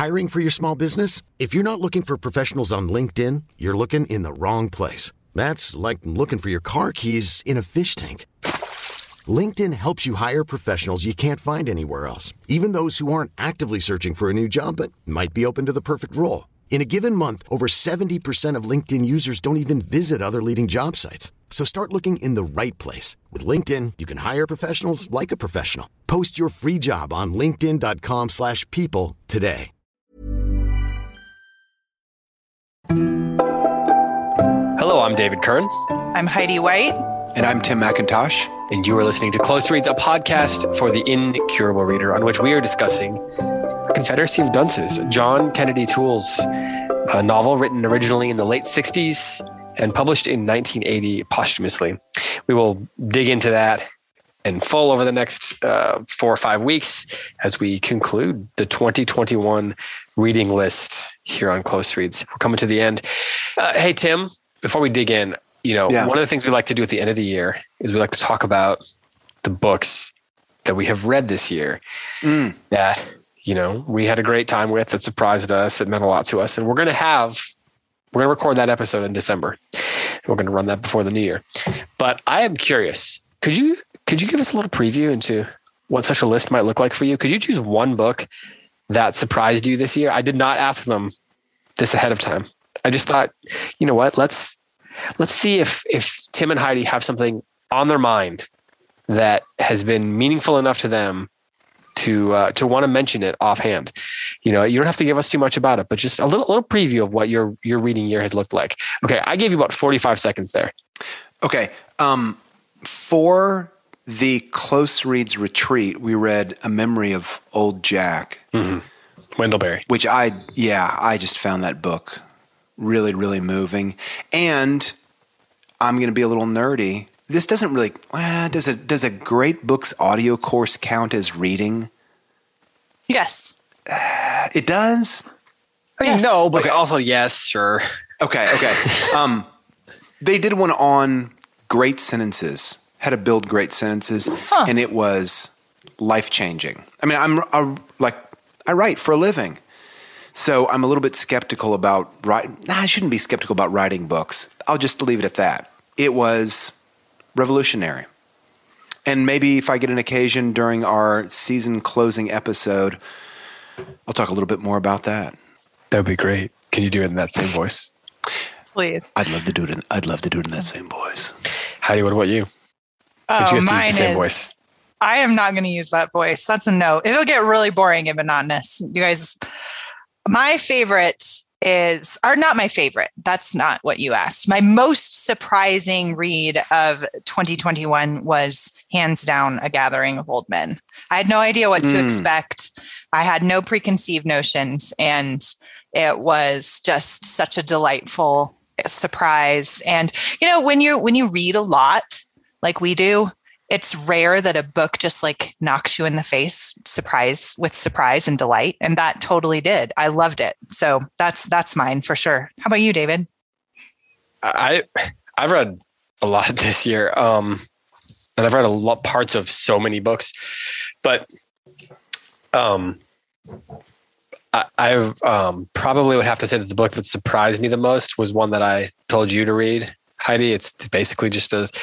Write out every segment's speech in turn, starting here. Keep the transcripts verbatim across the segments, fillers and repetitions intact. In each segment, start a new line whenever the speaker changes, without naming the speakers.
Hiring for your small business? If you're not looking for professionals on LinkedIn, you're looking in the wrong place. That's like looking for your car keys in a fish tank. LinkedIn helps you hire professionals you can't find anywhere else, even those who aren't actively searching for a new job but might be open to the perfect role. In a given month, over seventy percent of LinkedIn users don't even visit other leading job sites. So start looking in the right place. With LinkedIn, you can hire professionals like a professional. Post your free job on linkedin.com slash people today.
Hello, I'm David Kern.
I'm Heidi White.
And I'm Tim McIntosh.
And you are listening to Close Reads, a podcast for the incurable reader, on which we are discussing Confederacy of Dunces, John Kennedy Toole's a novel written originally in the late sixties and published in nineteen eighty posthumously. We will dig into that in full over the next uh, four or five weeks as we conclude the twenty twenty-one reading list here on Close Reads. We're coming to the end. Uh, hey, Tim, before we dig in, you know, yeah. one of the things we like to do at the end of the year is we like to talk about the books that we have read this year mm. that, you know, we had a great time with, that surprised us, that meant a lot to us. And we're going to have, we're going to record that episode in December. We're going to run that before the new year. But I am curious, could you, could you give us a little preview into what such a list might look like for you? Could you choose one book that surprised you this year? I did not ask them this ahead of time. I just thought, you know what, let's, let's see if, if Tim and Heidi have something on their mind that has been meaningful enough to them to uh, to want to mention it offhand. You know, you don't have to give us too much about it, but just a little little preview of what your your reading year has looked like. Okay, I gave you about forty-five seconds there.
Okay. Um, for the Close Reads retreat, we read A Memory of Old Jack.
Mm-hmm. Wendell Berry.
Which I, yeah, I just found that book really, really moving. And I'm going to be a little nerdy. This doesn't really, uh, does a, does a great books audio course count as reading?
Yes.
Uh, it does?
I mean, yes. No, but okay. Also yes, sure.
Okay, okay. um, they did one on great sentences, how to build great sentences, huh. and it was life-changing. I mean, I'm I, like, I write for a living. So I'm a little bit skeptical about writing. Nah, I shouldn't be skeptical about writing books. I'll just leave it at that. It was revolutionary. And maybe if I get an occasion during our season closing episode, I'll talk a little bit more about that.
That would be great. Can you do it in that same voice?
Please.
I'd love to do it in, I'd love to do it in that same voice.
Heidi, what about you?
Oh,
you
mine
use the same
is,
voice?
I am not going to use that voice. That's a no. It'll get really boring and monotonous. You guys, my favorite is, or not my favorite. That's not what you asked. My most surprising read of twenty twenty-one was hands down A Gathering of Old Men. I had no idea what to mm. expect. I had no preconceived notions, and it was just such a delightful surprise. And, you know, when you, when you read a lot like we do, it's rare that a book just like knocks you in the face, surprise with surprise and delight. And that totally did. I loved it. So that's, that's mine for sure. How about you, David?
I, I've read a lot this year. Um, and I've read a lot parts of so many books, but, um, I, I've, um, probably would have to say that the book that surprised me the most was one that I told you to read, Heidi. It's basically just a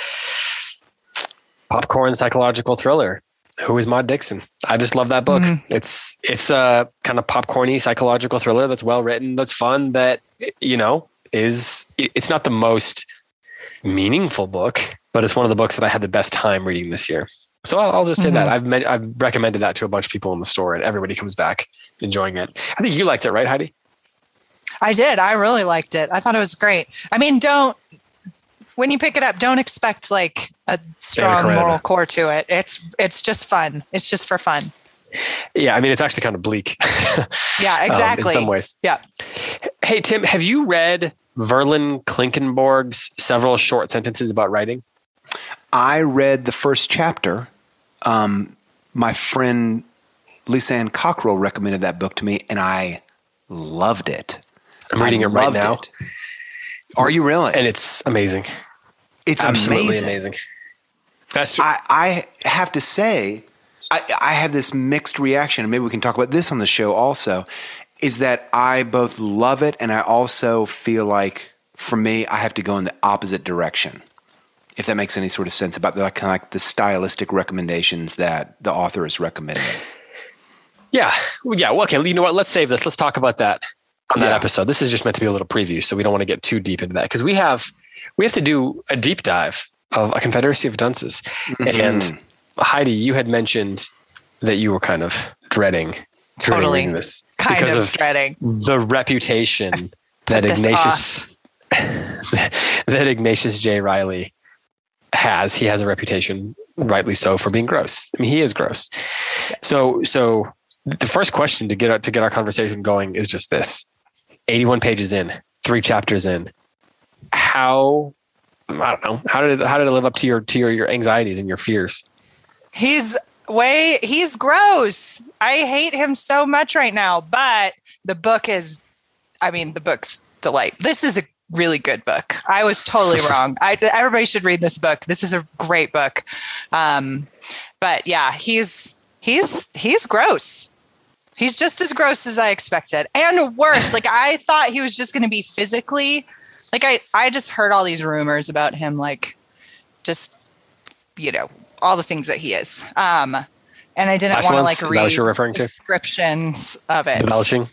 popcorn psychological thriller. Who is Maud Dixon? I just love that book. Mm-hmm. It's it's a kind of popcorny psychological thriller that's well written, that's fun, that, you know, is, it's not the most meaningful book, but it's one of the books that I had the best time reading this year. So I'll, I'll just say mm-hmm. that I've met, I've recommended that to a bunch of people in the store, and everybody comes back enjoying it. I think you liked it, right, Heidi?
I did. I really liked it. I thought it was great. I mean, don't, when you pick it up, don't expect like a strong moral core to it. It's it's just fun. It's just for fun.
Yeah, I mean, it's actually kind of bleak.
Yeah, exactly.
um, in some ways.
Yeah.
Hey, Tim, have you read Verlin Klinkenborg's Several Short Sentences About Writing?
I read the first chapter. Um, my friend Lisa Ann Cockrell recommended that book to me, and I loved it.
I'm reading
I
it right now.
It. Are you really?
And it's amazing.
It's
absolutely
amazing.
amazing. That's true.
I, I have to say, I, I have this mixed reaction, and maybe we can talk about this on the show also. is that I both love it and I also feel like, for me, I have to go in the opposite direction. If that makes any sort of sense about the, like, kind of like the stylistic recommendations that the author is recommending.
Yeah. Yeah. Well, okay. You know what? Let's save this. Let's talk about that on that
Yeah.
episode. This is just meant to be a little preview, so we don't want to get too deep into that because we have, we have to do a deep dive of A Confederacy of Dunces. Mm-hmm. And Heidi, you had mentioned that you were kind of dreading, dreading
Totally.
reading this
Kind
because
of
of
dreading.
the reputation that
this
Ignatius
off.
that Ignatius J. Riley has. He has a reputation, rightly so, for being gross. I mean, he is gross.
Yes.
So, so the first question to get our, to get our conversation going is just this: eighty-one pages in, three chapters in. How, I don't know, how did it, how did it live up to your to your, your anxieties and your fears?
He's way, he's gross. I hate him so much right now, but the book is, I mean, the book's delight. This is a really good book. I was totally wrong. I, everybody should read this book. This is a great book. Um, but yeah, he's, he's, he's gross. He's just as gross as I expected and worse. Like I thought he was just going to be physically, like I, I just heard all these rumors about him, like just, you know, all the things that he is. Um, and I didn't want to like
Is that
read
what you're referring to?
descriptions of it.
Belching?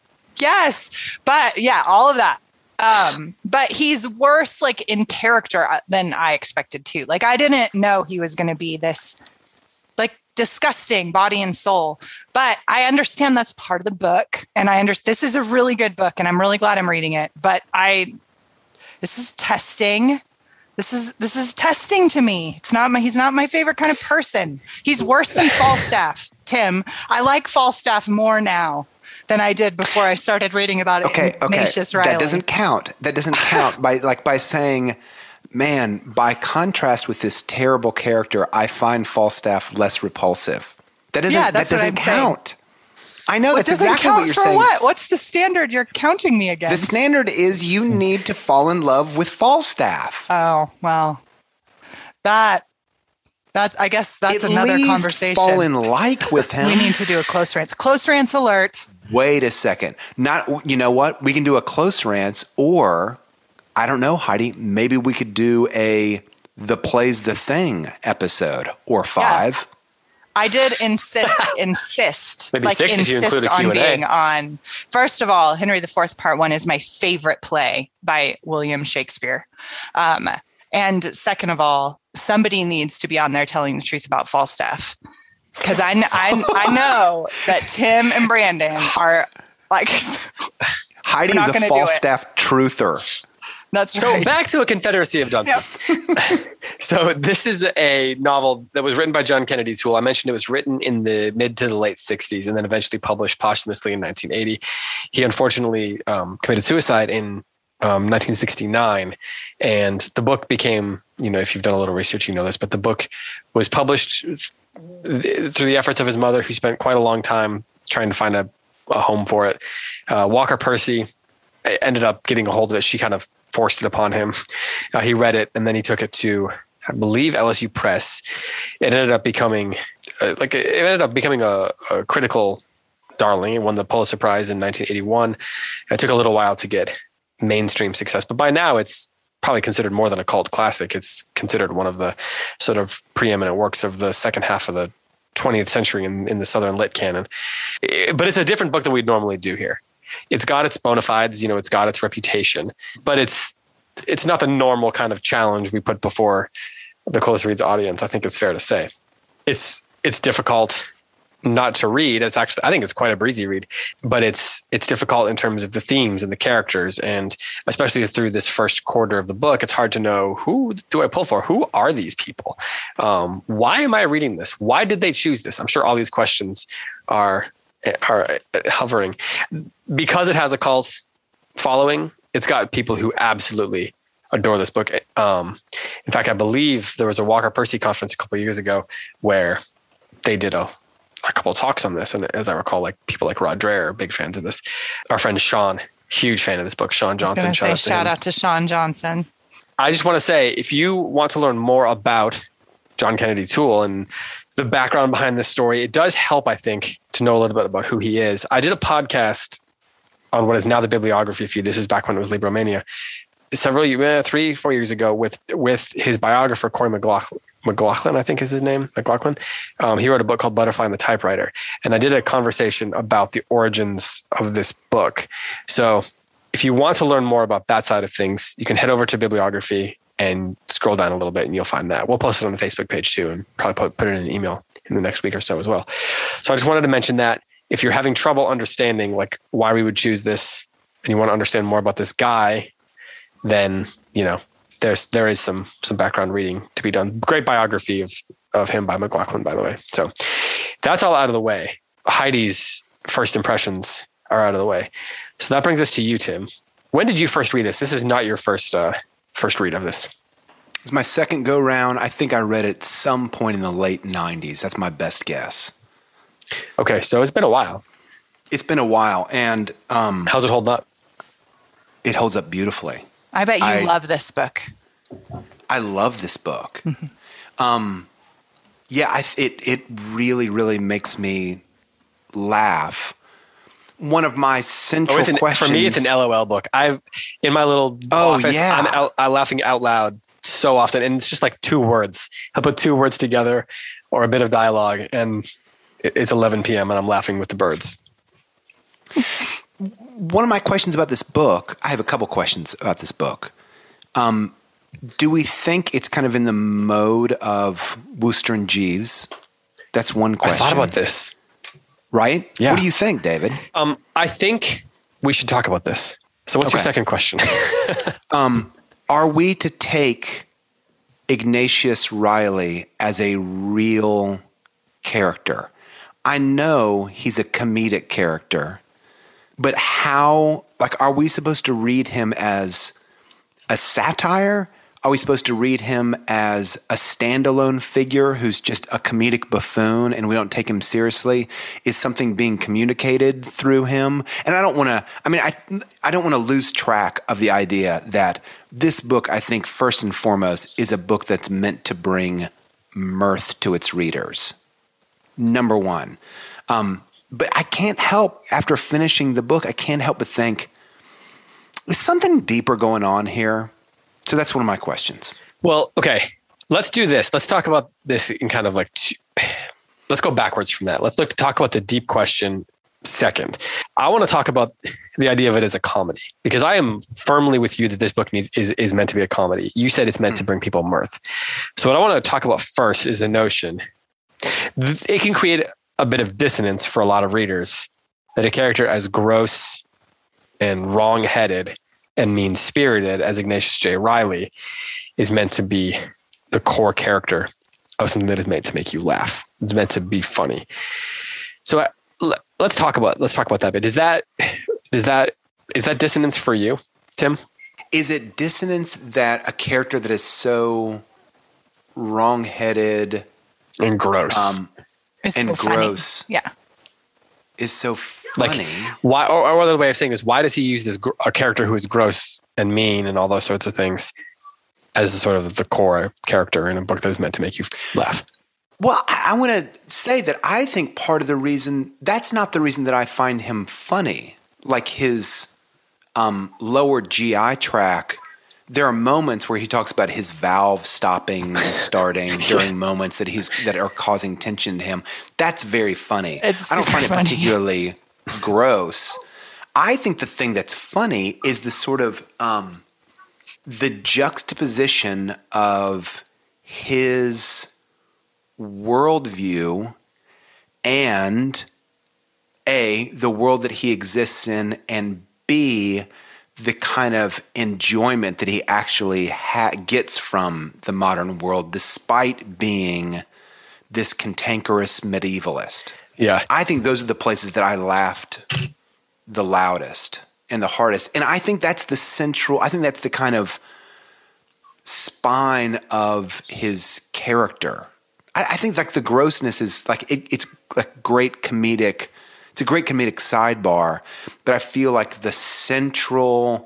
Yes. But yeah, all of that. Um, but he's worse like in character than I expected to. Like I didn't know he was going to be this like disgusting body and soul, but I understand that's part of the book. And I understand this is a really good book and I'm really glad I'm reading it, but I, this is testing. This is, this is testing to me. It's not my, he's not my favorite kind of person. He's worse than Falstaff, Tim. I like Falstaff more now than I did before I started reading about it.
Okay, okay.
Ignatius Riley.
That doesn't count. That doesn't count by like by saying, man, by contrast with this terrible character, I find Falstaff less repulsive. That doesn't
Yeah,
that
that's what
doesn't
I'm saying.
count. I know
What
that's
doesn't
exactly
count
what you're
for
saying.
What? What's the standard you're counting me
The
against?
standard is you need to fall in love with Falstaff.
Oh, well, that, that's, I guess that's
At
another
least
conversation.
fall in like with him.
We need to do a close rants. Close rants alert.
Wait a second. Not, you know what? We can do a close rants, or I don't know, Heidi, maybe we could do a The Play's the Thing episode or five.
I did insist, insist,
Maybe
like
six if you
insist
include a
on
Q and A.
being on. First of all, Henry the Fourth Part One is my favorite play by William Shakespeare. Um, and second of all, somebody needs to be on there telling the truth about Falstaff. Because I, I, I know that Tim and Brandon are like,
Heidi
We're
is
not
a
gonna do it.
Falstaff truther.
that's
So
right.
back to A Confederacy of Dunces. So this is a novel that was written by John Kennedy Toole. I mentioned it was written in the mid to the late sixties and then eventually published posthumously in nineteen eighty. He unfortunately um, committed suicide in um, nineteen sixty-nine. And the book became, you know, if you've done a little research, you know this, but the book was published th- through the efforts of his mother, who spent quite a long time trying to find a, a home for it. Uh, Walker Percy ended up getting a hold of it. She kind of forced it upon him. Uh, he read it and then he took it to, I believe, L S U Press. It ended up becoming uh, like it ended up becoming a, a critical darling. It won the Pulitzer Prize in nineteen eighty-one. It took a little while to get mainstream success, but by now it's probably considered more than a cult classic. It's considered one of the sort of preeminent works of the second half of the twentieth century in, in the Southern Lit canon. It- but it's a different book than we'd normally do here. It's got its bona fides, you know, it's got its reputation, but it's it's not the normal kind of challenge we put before the Close Reads audience. I think it's fair to say. It's it's difficult not to read. It's actually, I think it's quite a breezy read, but it's it's difficult in terms of the themes and the characters, and especially through this first quarter of the book, it's hard to know, who do I pull for? Who are these people? Um, why am I reading this? Why did they choose this? I'm sure all these questions are are hovering. Because it has a cult following, it's got people who absolutely adore this book. Um, in fact, I believe there was a Walker Percy conference a couple of years ago where they did a, a couple of talks on this. And as I recall, like people like Rod Dreher are big fans of this. Our friend Sean, huge fan of this book, Sean Johnson.
I was going to say shout
him.
out to Sean Johnson.
I just want to say, if you want to learn more about John Kennedy Toole and the background behind this story, it does help, I think, to know a little bit about who he is. I did a podcast on what is now the bibliography feed. This is back when it was Libromania. Several, uh, three, four years ago with, with his biographer, Corey McLaughlin, McLaughlin, I think is his name, McLaughlin. Um, he wrote a book called Butterfly and the Typewriter. And I did a conversation about the origins of this book. So if you want to learn more about that side of things, you can head over to bibliography and scroll down a little bit and you'll find that. We'll post it on the Facebook page too, and probably put, put it in an email in the next week or so as well. So I just wanted to mention that if you're having trouble understanding like why we would choose this and you want to understand more about this guy, then, you know, there's, there is some, some background reading to be done. Great biography of, of him by McLaughlin, by the way. So that's all out of the way. Heidi's first impressions are out of the way. So that brings us to you, Tim. When did you first read this? This is not your first, uh, first read of this.
It's my second go round. I think I read it some point in the late nineties. That's my best guess.
Okay. So it's been a while.
It's been a while. And um,
how's it holding up?
It holds up beautifully.
I bet you
I,
love this book.
I love this book. um, yeah, I, it, it really, really makes me laugh. One of my central
oh, an,
questions.
For me, it's an L O L book. I've in my little
oh,
office,
yeah.
I'm, out, I'm laughing out loud so often. And it's just like two words. I'll put two words together or a bit of dialogue and it's eleven p.m. and I'm laughing with the birds.
One of my questions about this book, I have a couple questions about this book. Um, do we think it's kind of in the mode of Wooster and Jeeves? That's one question.
I thought about this.
Right?
Yeah.
What do you think, David?
Um, I think we should talk about this. So what's
Okay.
your second question?
um, are we to take Ignatius Riley as a real character? I know he's a comedic character, but how, like, are we supposed to read him as a satire? Are we supposed to read him as a standalone figure who's just a comedic buffoon and we don't take him seriously? Is something being communicated through him? And I don't want to, I mean, I, I don't want to lose track of the idea that this book, I think, first and foremost, is a book that's meant to bring mirth to its readers. Number one. Um, but I can't help, after finishing the book, I can't help but think, is something deeper going on here? So that's one of my questions.
Well, okay, let's do this. Let's talk about this in kind of like, two, let's go backwards from that. Let's look talk about the deep question second. I want to talk about the idea of it as a comedy, because I am firmly with you that this book needs is, is meant to be a comedy. You said it's meant mm. to bring people mirth. So what I want to talk about first is the notion it can create a bit of dissonance for a lot of readers that a character as gross and wrong-headed and mean-spirited as Ignatius J. Riley is meant to be the core character of something that is made to make you laugh. It's meant to be funny. So uh, let's talk about let's talk about that bit. Is that is that is that dissonance for you, Tim?
Is it dissonance that a character that is so wrong-headed
and gross
um,
It's
and
so
gross,
funny. Yeah,
is so funny?
Like, why, or, or another way of saying this, why does he use this a character who is gross and mean and all those sorts of things as sort of the core character in a book that is meant to make you laugh?
Well, I, I want to say that I think part of the reason, that's not the reason that I find him funny. Like his um, lower G I tract, there are moments where he talks about his valve stopping and starting during moments that he's that are causing tension to him. That's very funny.
It's
I don't find it
funny.
particularly gross. I think the thing that's funny is the sort of um, the juxtaposition of his worldview and A, the world that he exists in, and B, the kind of enjoyment that he actually ha- gets from the modern world, despite being this cantankerous medievalist.
Yeah.
I think those are the places that I laughed the loudest and the hardest. And I think that's the central, I think that's the kind of spine of his character. I, I think like the grossness is like, it, it's like great comedic, it's a great comedic sidebar, but I feel like the central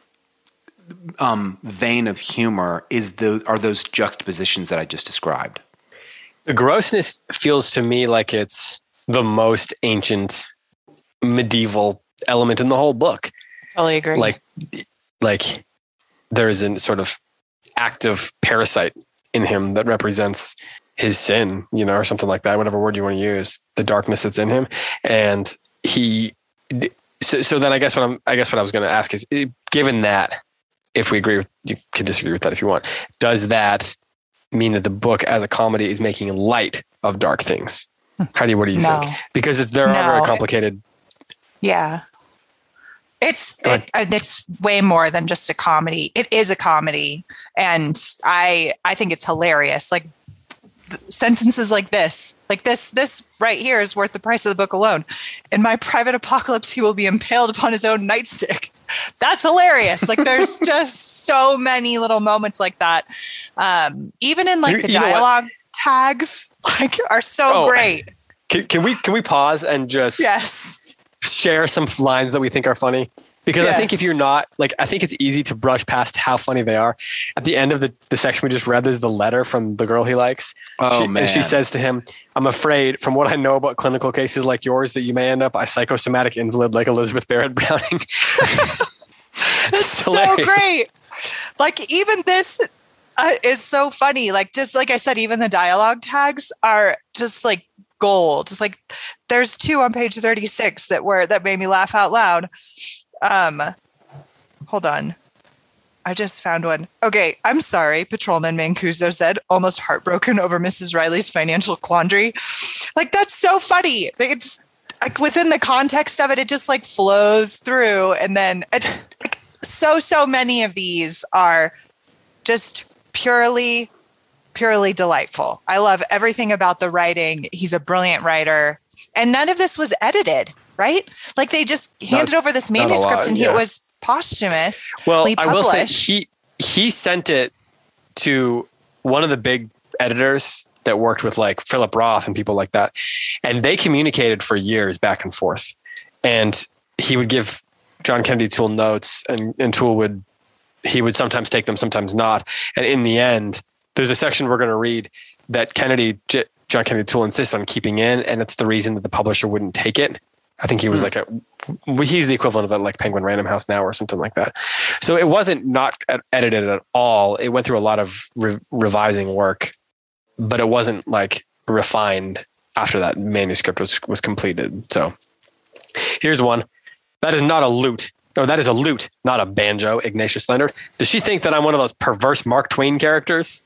um, vein of humor is the are those juxtapositions that I just described.
The grossness feels to me like it's the most ancient medieval element in the whole book.
Totally agree.
Like, like there's a sort of active parasite in him that represents his sin, you know, or something like that, whatever word you want to use, the darkness that's in him. And he, so, so then I guess what I'm, I guess what I was going to ask is, given that, if we agree with, you can disagree with that if you want, does that mean that the book as a comedy is making light of dark things? How do you, what do you
no.
think? Because it's, there are
no.
very complicated.
Yeah. It's it, it's way more than just a comedy. It is a comedy, and I I think it's hilarious. Like sentences like this, like this this right here is worth the price of the book alone. In my private apocalypse, he will be impaled upon his own nightstick. That's hilarious. Like there's just so many little moments like that. Um, even in like
you,
the
you
dialogue tags, like are so
oh,
great.
Can, can we can we pause and just
yes.
share some lines that we think are funny? Because yes. I think if you're not, like, I think it's easy to brush past how funny they are. At the end of the, the section we just read, there's the letter from the girl he likes.
Oh,
she,
man.
And she says to him, I'm afraid from what I know about clinical cases like yours that you may end up a psychosomatic invalid like Elizabeth Barrett Browning.
That's so great. Like, even this uh, is so funny. Like, just like I said, even the dialogue tags are just like gold. It's like there's two on page thirty-six that were that made me laugh out loud. Um, hold on. I just found one. Okay, I'm sorry, Patrolman Mancuso said, almost heartbroken over Missus Riley's financial quandary. Like, that's so funny. It's like within the context of it, it just like flows through. And then it's like, so, so many of these are just purely, purely delightful. I love everything about the writing. He's a brilliant writer. And none of this was edited. Right? Like they just handed not, over this manuscript lot, and he, yeah. it was posthumous.
Well, I will say he he sent it to one of the big editors that worked with like Philip Roth and people like that. And they communicated for years back and forth. And he would give John Kennedy Toole notes and, and Toole would, he would sometimes take them, sometimes not. And in the end, there's a section we're going to read that Kennedy, J- John Kennedy Toole insists on keeping in. And it's the reason that the publisher wouldn't take it. I think he was like a, he's the equivalent of a like Penguin Random House now or something like that. So it wasn't not edited at all. It went through a lot of re- revising work, but it wasn't like refined after that manuscript was, was completed. So here's one. That is not a lute. No, that is a lute, not a banjo, Ignatius Leonard. Does she think that I'm one of those perverse Mark Twain characters?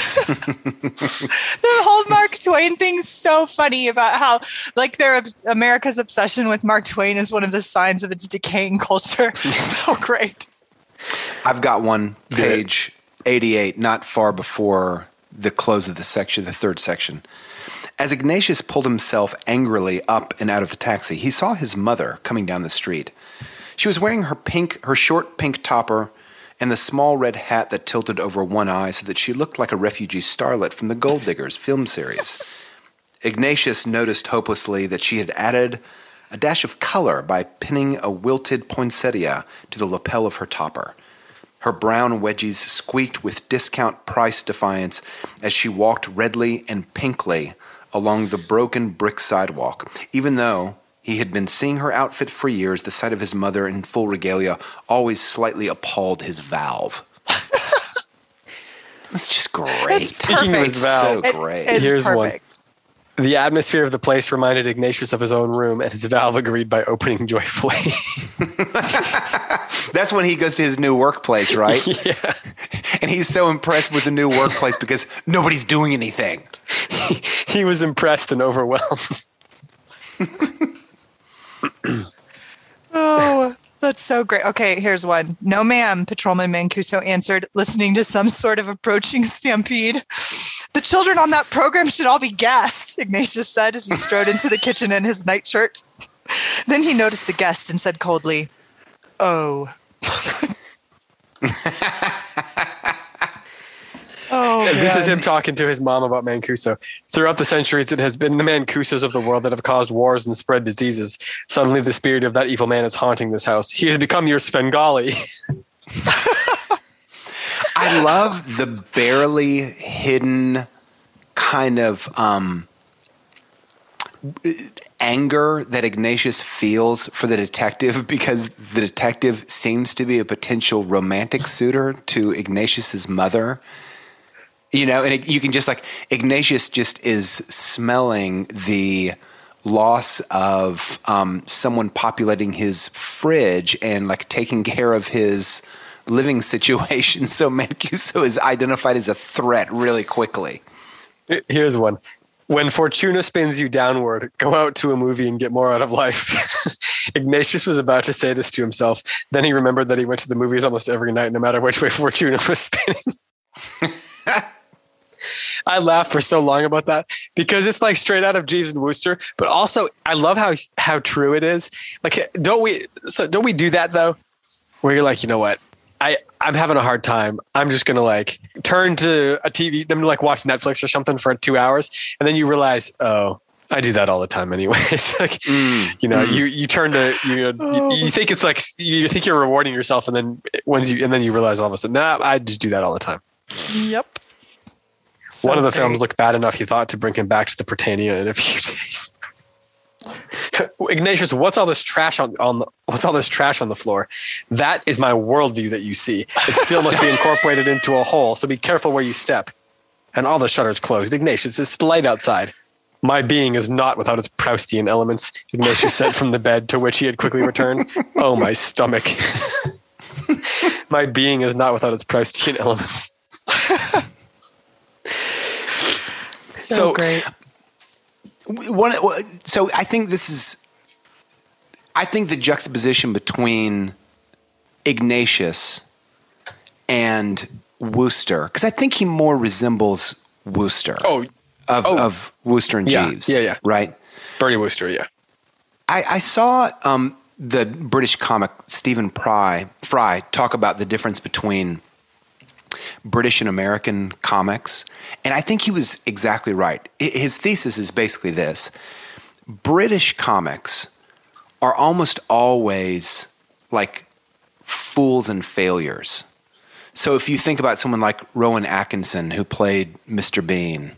The whole Mark Twain thing's so funny about how like their America's obsession with Mark Twain is one of the signs of its decaying culture. So great.
I've got one, page eighty-eight, not far before the close of the section, the third section. As Ignatius pulled himself angrily up and out of the taxi, he saw his mother coming down the street. She was wearing her pink, her short pink topper and the small red hat that tilted over one eye so that she looked like a refugee starlet from the Gold Diggers film series. Ignatius noticed hopelessly that she had added a dash of color by pinning a wilted poinsettia to the lapel of her topper. Her brown wedgies squeaked with discount price defiance as she walked redly and pinkly along the broken brick sidewalk. Even though he had been seeing her outfit for years, the sight of his mother in full regalia always slightly appalled his valve. That's just great.
It's
Speaking of his valve,
so great.
It is
Here's
perfect.
One. The atmosphere of the place reminded Ignatius of his own room, and his valve agreed by opening joyfully.
That's when he goes to his new workplace, right?
Yeah.
And he's so impressed with the new workplace because nobody's doing anything.
He, he was impressed and overwhelmed.
Oh, that's so great. Okay, here's one. No, ma'am, Patrolman Mancuso answered, listening to some sort of approaching stampede. The children on that program should all be gassed, Ignatius said as he strode into the kitchen in his nightshirt. Then he noticed the guest and said coldly, oh. Oh,
this
man.
is him talking to his mom about Mancuso. Throughout the centuries, it has been the Mancusos of the world that have caused wars and spread diseases. Suddenly, the spirit of that evil man is haunting this house. He has become your Svengali.
I love the barely hidden kind of um, anger that Ignatius feels for the detective because the detective seems to be a potential romantic suitor to Ignatius's mother. You know, and it, you can just like, Ignatius just is smelling the loss of um, someone populating his fridge and like taking care of his living situation. So Mancuso is identified as a threat really quickly.
Here's one. When Fortuna spins you downward, go out to a movie and get more out of life. Ignatius was about to say this to himself. Then he remembered that he went to the movies almost every night, no matter which way Fortuna was spinning. I laughed for so long about that because it's like straight out of Jeeves and Wooster, but also I love how how true it is. Like, don't we? So don't we do that though? Where you're like, you know what? I I'm having a hard time. I'm just gonna like turn to a T V. I'm gonna like watch Netflix or something for two hours, and then you realize, oh, I do that all the time anyway. It's like, mm, you know, mm. you you turn to you, know, you you think it's like you think you're rewarding yourself, and then once you and then you realize all of a sudden, nah, I just do that all the time.
Yep. So
One of the
great.
films looked bad enough he thought to bring him back to the Britannia in a few days. Ignatius, what's all this trash on, on the, what's all this trash on the floor? That is my worldview that you see. It still must be incorporated into a whole, so be careful where you step. And all the shutters closed. Ignatius, it's light outside. My being is not without its Proustian elements, Ignatius said from the bed, to which he had quickly returned. Oh, my stomach. My being is not without its Proustian elements.
So,
so
great.
One, so I think this is, I think the juxtaposition between Ignatius and Wooster, because I think he more resembles Wooster.
Oh,
of,
oh.
of Wooster and
yeah,
Jeeves.
Yeah, yeah.
Right?
Bernie Wooster, yeah.
I, I saw um, the British comic Stephen Fry, Fry talk about the difference between British and American comics. And I think he was exactly right. His thesis is basically this. British comics are almost always like fools and failures. So if you think about someone like Rowan Atkinson, who played Mister Bean.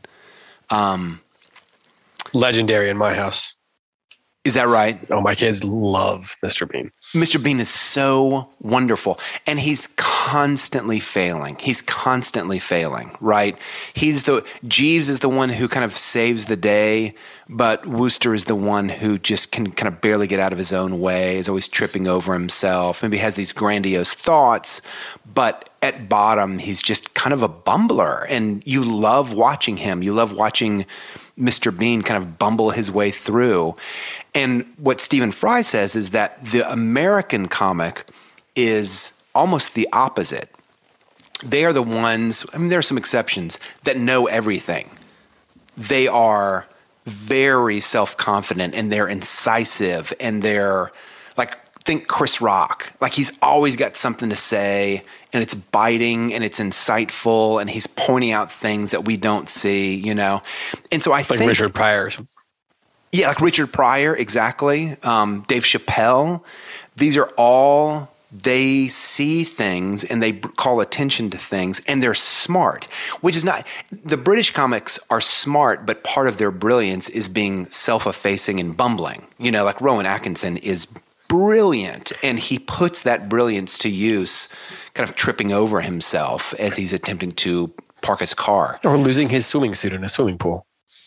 Um,
Legendary in my house.
Is that right?
Oh, my kids love Mister Bean.
Mister Bean is so wonderful, and he's constantly failing. He's constantly failing, right? He's the Jeeves is the one who kind of saves the day, but Wooster is the one who just can kind of barely get out of his own way, is always tripping over himself, maybe has these grandiose thoughts, but at bottom, he's just kind of a bumbler, and you love watching him. You love watching Mister Bean kind of bumble his way through. And what Stephen Fry says is that the American comic is almost the opposite. They are the ones, I mean, there are some exceptions, that know everything. They are very self-confident, and they're incisive, and they're like, think Chris Rock. Like, he's always got something to say, and it's biting, and it's insightful, and he's pointing out things that we don't see, you know? And so I
like
think...
Like Richard Pryor or something.
Yeah, like Richard Pryor, exactly. Um, Dave Chappelle. These are all, they see things and they call attention to things, and they're smart, which is not, the British comics are smart, but part of their brilliance is being self-effacing and bumbling. You know, like Rowan Atkinson is brilliant, and he puts that brilliance to use, kind of tripping over himself as he's attempting to park his car.
Or losing his swimming suit in a swimming pool.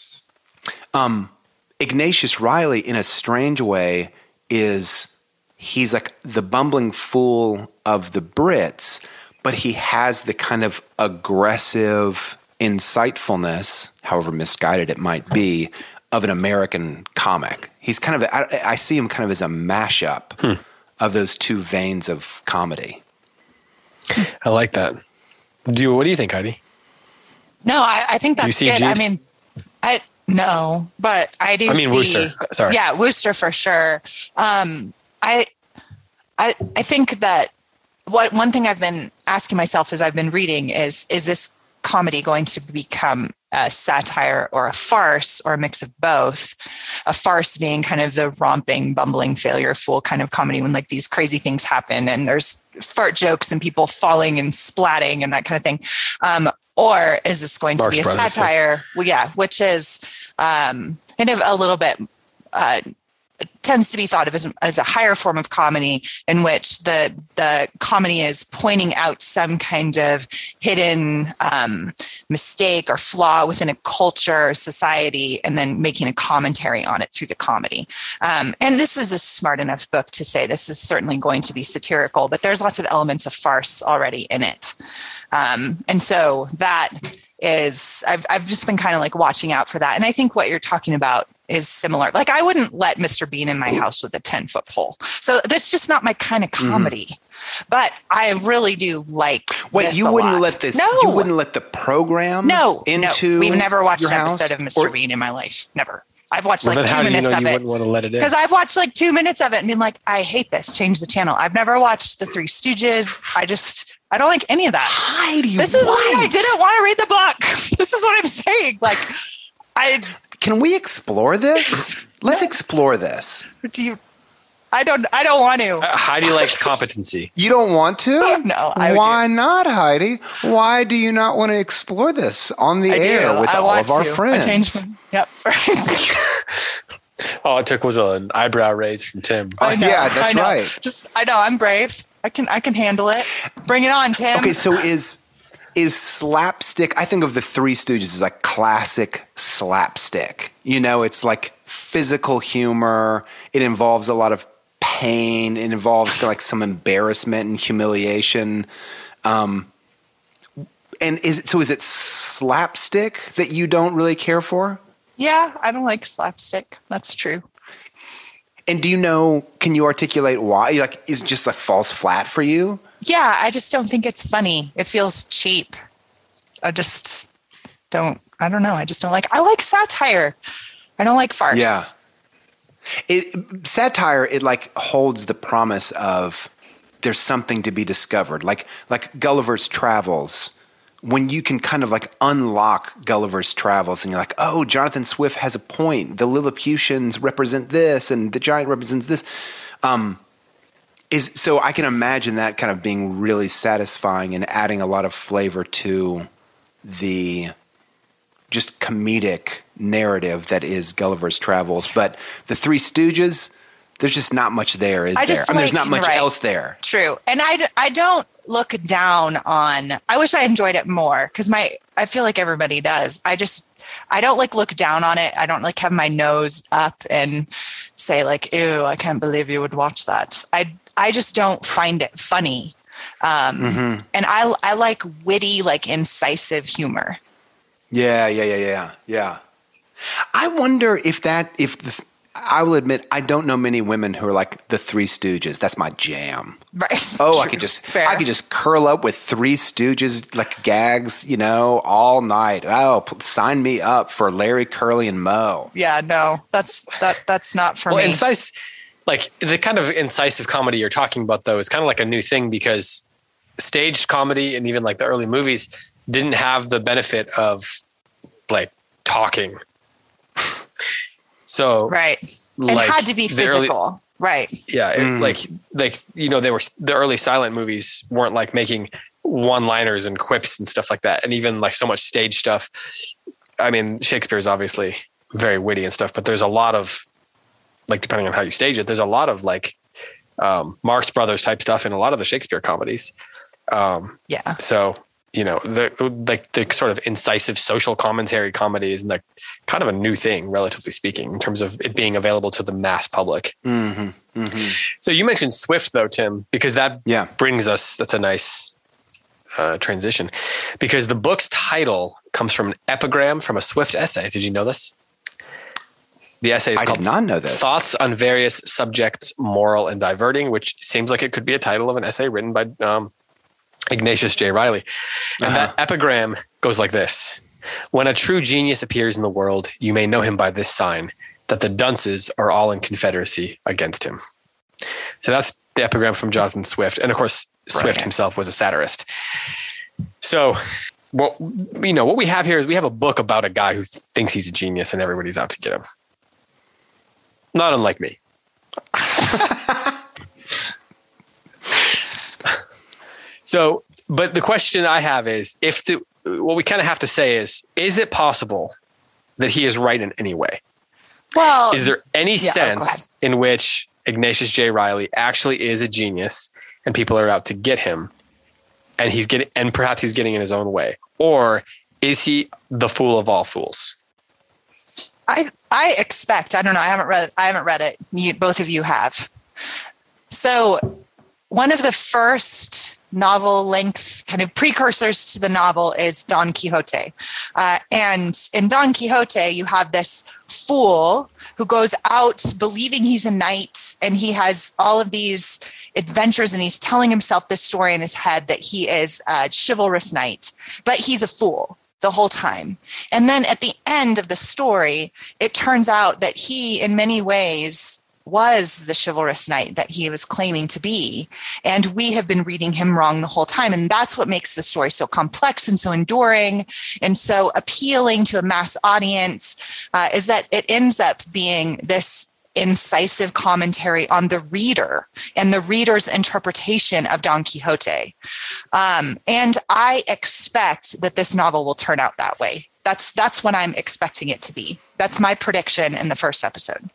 Um, Ignatius Reilly, in a strange way, is he's like the bumbling fool of the Brits, but he has the kind of aggressive insightfulness, however misguided it might be, of an American comic. He's kind of, I, I see him kind of as a mashup hmm. of those two veins of comedy.
I like that. Do you, what do you think, Heidi?
No, I, I think that's
do you see
good.
Jeeves?
I mean, I no, but I do.
I mean,
see,
Wooster. Sorry.
Yeah, Wooster for sure. Um, I, I, I think that what one thing I've been asking myself as I've been reading is: is this comedy going to become a satire or a farce or a mix of both? A farce being kind of the romping, bumbling, failure, fool kind of comedy when like these crazy things happen and there's fart jokes and people falling and splatting and that kind of thing. Um, Or is this going to
Marx
be a
Brothers,
satire? Well, yeah, which is um, kind of a little bit uh, tends to be thought of as, as a higher form of comedy in which the the comedy is pointing out some kind of hidden um, mistake or flaw within a culture or society and then making a commentary on it through the comedy. Um, and this is a smart enough book to say this is certainly going to be satirical, but there's lots of elements of farce already in it. Um, and so that is, I've, I've just been kind of like watching out for that. And I think what you're talking about is similar. Like I wouldn't let Mister Bean in my house with a ten foot pole. So that's just not my kind of comedy, mm. but I really do like,
wait,
this
you
a
wouldn't
lot.
let this,
no.
you wouldn't let the program
no,
into
no. We've never watched
your
an
house?
episode of Mister
Or,
Bean in my life. Never. I've watched
well,
like two
how
minutes
do you know
of
you
it.
wouldn't want to let it in?
Because I've watched like two minutes of it and been like, I hate this. Change the channel. I've never watched The Three Stooges. I just, I don't like any of that.
Heidi,
this is
White.
why I didn't want to read the book. This is what I'm saying. Like, I
can we explore this? Let's explore this.
do you. I don't. I don't want to.
Uh, Heidi likes competency.
You don't want to?
No. I
Why
do.
not, Heidi? Why do you not want to explore this on the
I
air
do.
with
I
all
want
of our
to.
friends?
I changed my, yep.
All it took was an eyebrow raise from Tim.
Oh,
I know,
yeah, that's
I know.
right.
Just. I know. I'm brave. I can. I can handle it. Bring it on, Tim.
Okay, so is is slapstick? I think of the Three Stooges as like classic slapstick. You know, it's like physical humor. It involves a lot of pain. It involves like some embarrassment and humiliation. Um, and is it, so is it slapstick that you don't really care for?
Yeah, I don't like slapstick. That's true.
And do you know, can you articulate why? Like, is it just like falls flat for you?
Yeah, I just don't think it's funny. It feels cheap. I just don't, I don't know. I just don't like, I like satire. I don't like farce.
Yeah. It, satire, it like holds the promise of there's something to be discovered. Like, like Gulliver's Travels, when you can kind of like unlock Gulliver's Travels and you're like, oh, Jonathan Swift has a point. The Lilliputians represent this and the giant represents this. Um, is so I can imagine that kind of being really satisfying and adding a lot of flavor to the just comedic narrative that is Gulliver's Travels. But the Three Stooges, there's just not much there, is
I
there?
just
I mean, there's
like-
not much
right.
else there.
True. And I, d- I don't look down on, I wish I enjoyed it more because my, I feel like everybody does. I just, I don't like look down on it. I don't like have my nose up and say like, ew, I can't believe you would watch that. I, I just don't find it funny. Um,
Mm-hmm.
And I, I like witty, like incisive humor.
Yeah, yeah, yeah, yeah, yeah. I wonder if that, if the, I will admit, I don't know many women who are like the Three Stooges. That's my jam.
Right.
Oh, I
True.
could just,
Fair.
I could just curl up with Three Stooges like gags, you know, all night. Oh, p- sign me up for Larry, Curly, and Moe.
Yeah, no, that's, that, that's not for
Well,
me.
incisive, like the kind of incisive comedy you're talking about, though, is kind of like a new thing because staged comedy and even like the early movies didn't have the benefit of like talking. So
Right.
like,
it had to be
the early-
physical. Right.
yeah, it,
Mm.
like like you know, they were the early silent movies weren't like making one-liners and quips and stuff like that, and even like so much stage stuff. I mean, Shakespeare is obviously very witty and stuff, but there's a lot of like, depending on how you stage it, there's a lot of like um, Marx Brothers type stuff in a lot of the Shakespeare comedies. Um,
Yeah.
so you know, the like the sort of incisive social commentary comedy is like kind of a new thing, relatively speaking, in terms of it being available to the mass public.
Mm-hmm. Mm-hmm.
So you mentioned Swift, though, Tim, because that
Yeah.
brings us. That's a nice uh, transition, because the book's title comes from an epigram from a Swift essay. Did you know this? The essay is
I
called
did not know this.
Thoughts on Various Subjects, Moral and Diverting, which seems like it could be a title of an essay written by um, Ignatius J. Riley. And
Uh-huh.
that epigram goes like this. When a true genius appears in the world, you may know him by this sign, that the dunces are all in confederacy against him. So that's the epigram from Jonathan Swift. And of course, Swift
Right.
himself was a satirist. So what, you know, what we have here is we have a book about a guy who thinks he's a genius and everybody's out to get him. Not unlike me. So, but the question I have is, if the, what we kind of have to say is, is it possible that he is right in any way?
Well,
is there any
yeah,
sense
oh,
in which Ignatius J. Reilly actually is a genius and people are out to get him, and he's getting, and perhaps he's getting in his own way, or is he the fool of all fools?
I I expect. I don't know. I haven't read. I haven't read it. You, both of you have. So, one of the first novel-length kind of precursors to the novel is Don Quixote, uh, and in Don Quixote, you have this fool who goes out believing he's a knight, and he has all of these adventures, and he's telling himself this story in his head that he is a chivalrous knight, but he's a fool the whole time. And then at the end of the story, it turns out that he, in many ways, was the chivalrous knight that he was claiming to be. And we have been reading him wrong the whole time. And that's what makes the story so complex and so enduring and so appealing to a mass audience, uh, is that it ends up being this incisive commentary on the reader and the reader's interpretation of Don Quixote. Um, and I expect that this novel will turn out that way. That's, that's what I'm expecting it to be. That's my prediction in the first episode.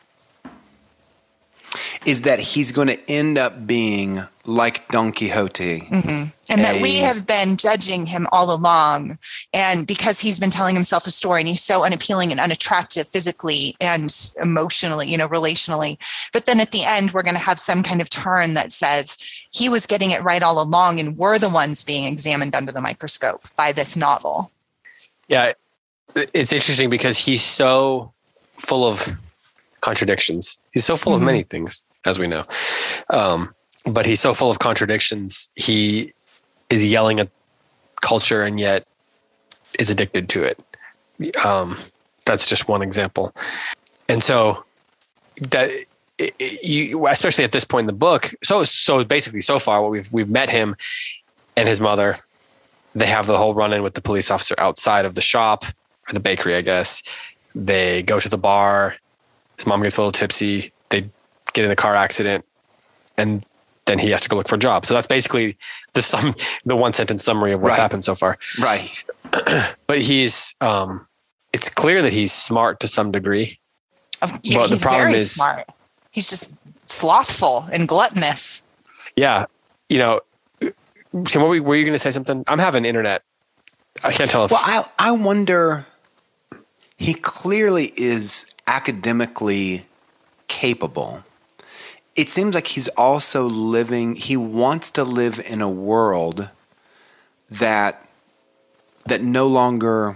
Is that he's going to end up being like Don Quixote.
Mm-hmm. And a, that we have been judging him all along. And because he's been telling himself a story and he's so unappealing and unattractive physically and emotionally, you know, relationally. But then at the end, we're going to have some kind of turn that says he was getting it right all along and we're the ones being examined under the microscope by this novel.
Yeah, it's interesting because he's so full of contradictions. He's so full mm-hmm. of many things, as we know. Um, but he's so full of contradictions. He is yelling at culture and yet is addicted to it. Um, that's just one example. And so that it, it, you, especially at this point in the book, so, so basically so far what we've, we've met him and his mother. They have the whole run in with the police officer outside of the shop or the bakery, I guess. They go to the bar. His mom gets a little tipsy. They get in a car accident, and then he has to go look for a job. So that's basically the sum, the one sentence summary of what's
right.
happened so far.
Right.
But he's, um, it's clear that he's smart to some degree.
Of, yeah,
but
he's
the problem
very
is,
smart. He's just slothful and gluttonous.
Yeah. You know, Tim, what were, were you going to say something? I'm having internet. I can't tell if.
Well, I, I wonder, he clearly is academically capable. It seems like he's also living, he wants to live in a world that that no longer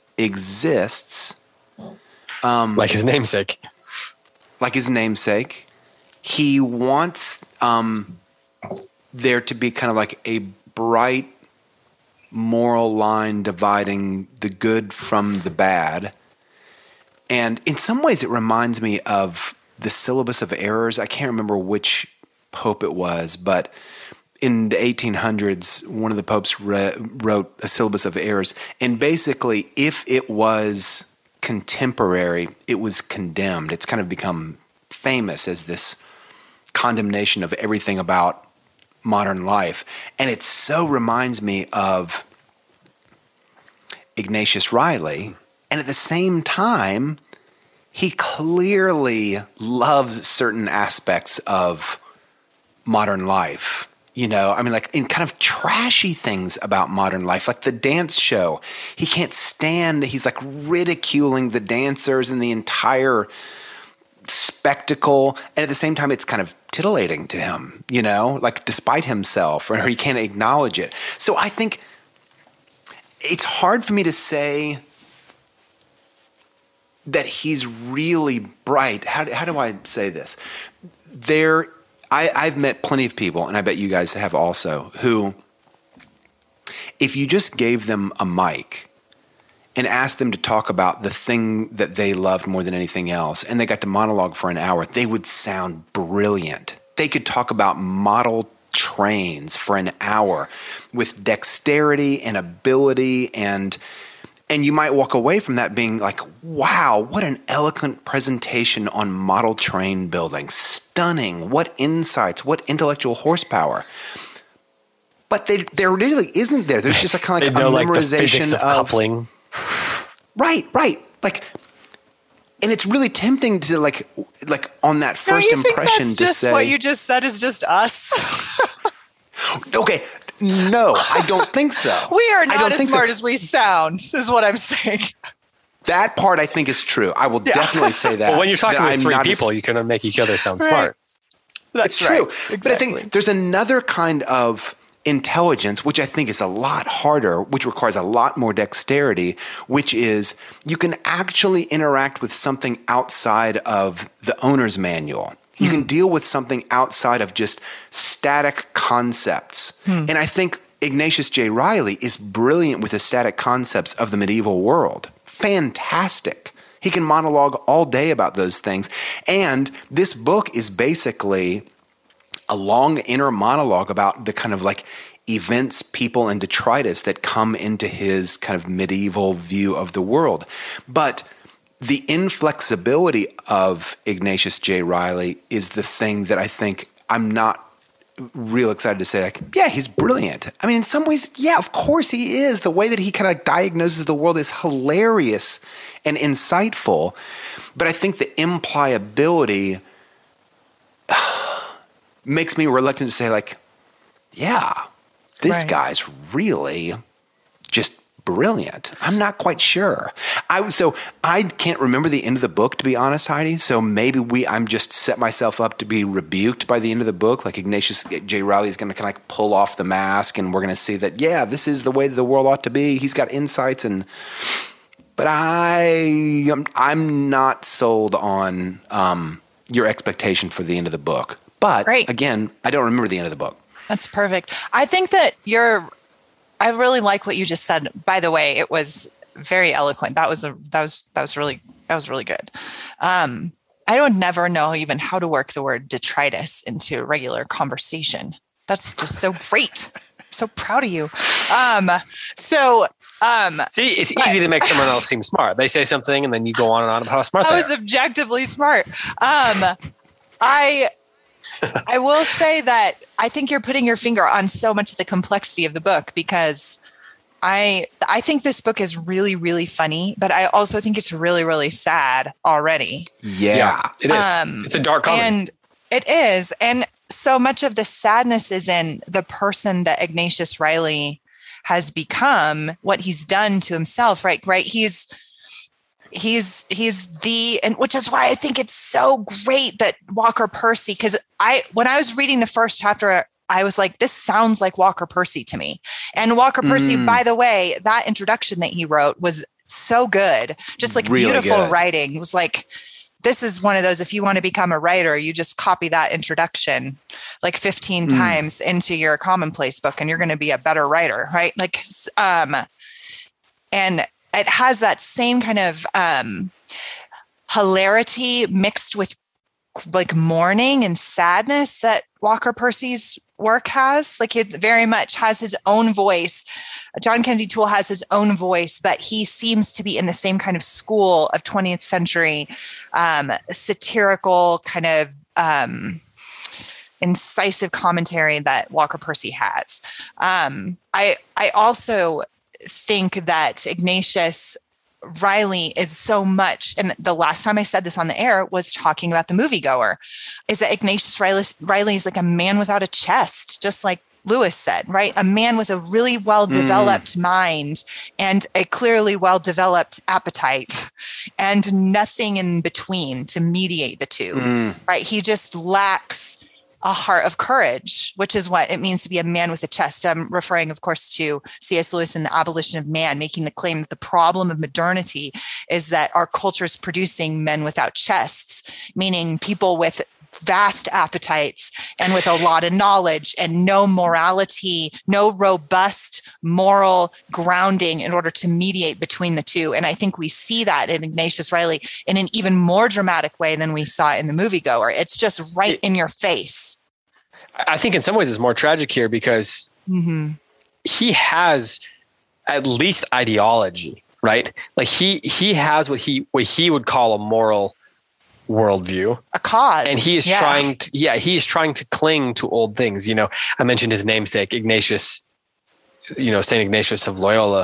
exists. Um,
like his namesake.
Like his namesake. He wants um, there to be kind of like a bright moral line dividing the good from the bad. And in some ways, it reminds me of the Syllabus of Errors. I can't remember which pope it was, but in the eighteen hundreds, one of the popes re- wrote a Syllabus of Errors. And basically, if it was contemporary, it was condemned. It's kind of become famous as this condemnation of everything about modern life. And it so reminds me of Ignatius Reilly. And at the same time, he clearly loves certain aspects of modern life. You know, I mean, like in kind of trashy things about modern life, like the dance show. He can't stand, he's like ridiculing the dancers and the entire spectacle. And at the same time, it's kind of titillating to him, you know, like despite himself, or he can't acknowledge it. So I think it's hard for me to say that he's really bright. How do, how do I say this? There, I, I've met plenty of people, and I bet you guys have also, who, if you just gave them a mic and asked them to talk about the thing that they loved more than anything else, and they got to monologue for an hour, they would sound brilliant. They could talk about model trains for an hour with dexterity and ability, and and you might walk away from that being like, wow, what an eloquent presentation on model train building. Stunning. What insights, what intellectual horsepower. But they, there really isn't there. There's just a kind of like
they know,
a
like
memorization
the physics of,
of
coupling.
Right, right. Like and it's really tempting to like, like on that first
no, you
impression
think that's
to
just
say
what you just said is just us.
Okay, no, I don't think so.
We are not as smart
so.
as we sound, is what I'm saying.
That part I think is true. I will yeah. definitely say that.
Well, when you're talking with
I'm
three people,
as,
you can make each other sound
right.
smart.
That's
it's true.
Right. Exactly.
But I think there's another kind of intelligence, which I think is a lot harder, which requires a lot more dexterity, which is you can actually interact with something outside of the owner's manual. You can deal with something outside of just static concepts. Hmm. And I think Ignatius J. Reilly is brilliant with the static concepts of the medieval world. Fantastic. He can monologue all day about those things. And this book is basically a long inner monologue about the kind of like events, people, and detritus that come into his kind of medieval view of the world. But the inflexibility of Ignatius J. Reilly is the thing that I think I'm not real excited to say, like, yeah, he's brilliant. I mean, in some ways, yeah, of course he is. The way that he kind of diagnoses the world is hilarious and insightful. But I think the impliability makes me reluctant to say, like, yeah, this
right.
guy's really just brilliant. I'm not quite sure. I so I can't remember the end of the book, to be honest, Heidi. So maybe we I'm just set myself up to be rebuked by the end of the book. Like Ignatius J. Reilly is going to kind of like pull off the mask, and we're going to see that yeah, this is the way that the world ought to be. He's got insights, and but I am I'm not sold on um, your expectation for the end of the book. But
Great.
Again, I don't remember the end of the book.
That's perfect. I think that you're. I really like what you just said. By the way, it was very eloquent. That was a that was that was really that was really good. Um, I don't never know even how to work the word detritus into regular conversation. That's just so great. I'm so proud of you. Um, so um,
see, it's
but,
easy to make someone else seem smart. They say something, and then you go on and on about how smart they are.
I was objectively smart. Um, I. I will say that I think you're putting your finger on so much of the complexity of the book, because I I think this book is really, really funny, but I also think it's really, really sad already.
Yeah,
yeah it is.
Um,
it's a dark comedy.
And it is. And so much of the sadness is in the person that Ignatius Reilly has become, what he's done to himself, right? Right. He's He's he's the and which is why I think it's so great that Walker Percy, because I when I was reading the first chapter, I was like, this sounds like Walker Percy to me. And Walker mm. Percy, by the way, that introduction that he wrote was so good, just like really beautiful good. Writing. It was like, this is one of those, if you want to become a writer, you just copy that introduction like fifteen mm. times into your commonplace book, and you're going to be a better writer, right? Like, um, and it has that same kind of um, hilarity mixed with like mourning and sadness that Walker Percy's work has. Like it very much has his own voice. John Kennedy Toole has his own voice, but he seems to be in the same kind of school of twentieth century um, satirical kind of um, incisive commentary that Walker Percy has. Um, I I also think that Ignatius Reilly is so much, and the last time I said this on the air was talking about The Moviegoer, is that Ignatius Reilly, Reilly is like a man without a chest, just like Lewis said, right? A man with a really well-developed mm. mind and a clearly well-developed appetite and nothing in between to mediate the two, mm. right? He just lacks a heart of courage, which is what it means to be a man with a chest. I'm referring, of course, to C S. Lewis and The Abolition of Man, making the claim that the problem of modernity is that our culture is producing men without chests, meaning people with vast appetites and with a lot of knowledge and no morality, no robust moral grounding in order to mediate between the two. And I think we see that in Ignatius Reilly in an even more dramatic way than we saw in The Moviegoer. It's just right in your face.
I think in some ways it's more tragic here because mm-hmm. he has at least ideology, right? Like he he has what he what he would call a moral worldview,
a cause,
and he is yeah. trying to yeah he's trying to cling to old things. You know, I mentioned his namesake Ignatius, you know, Saint Ignatius of Loyola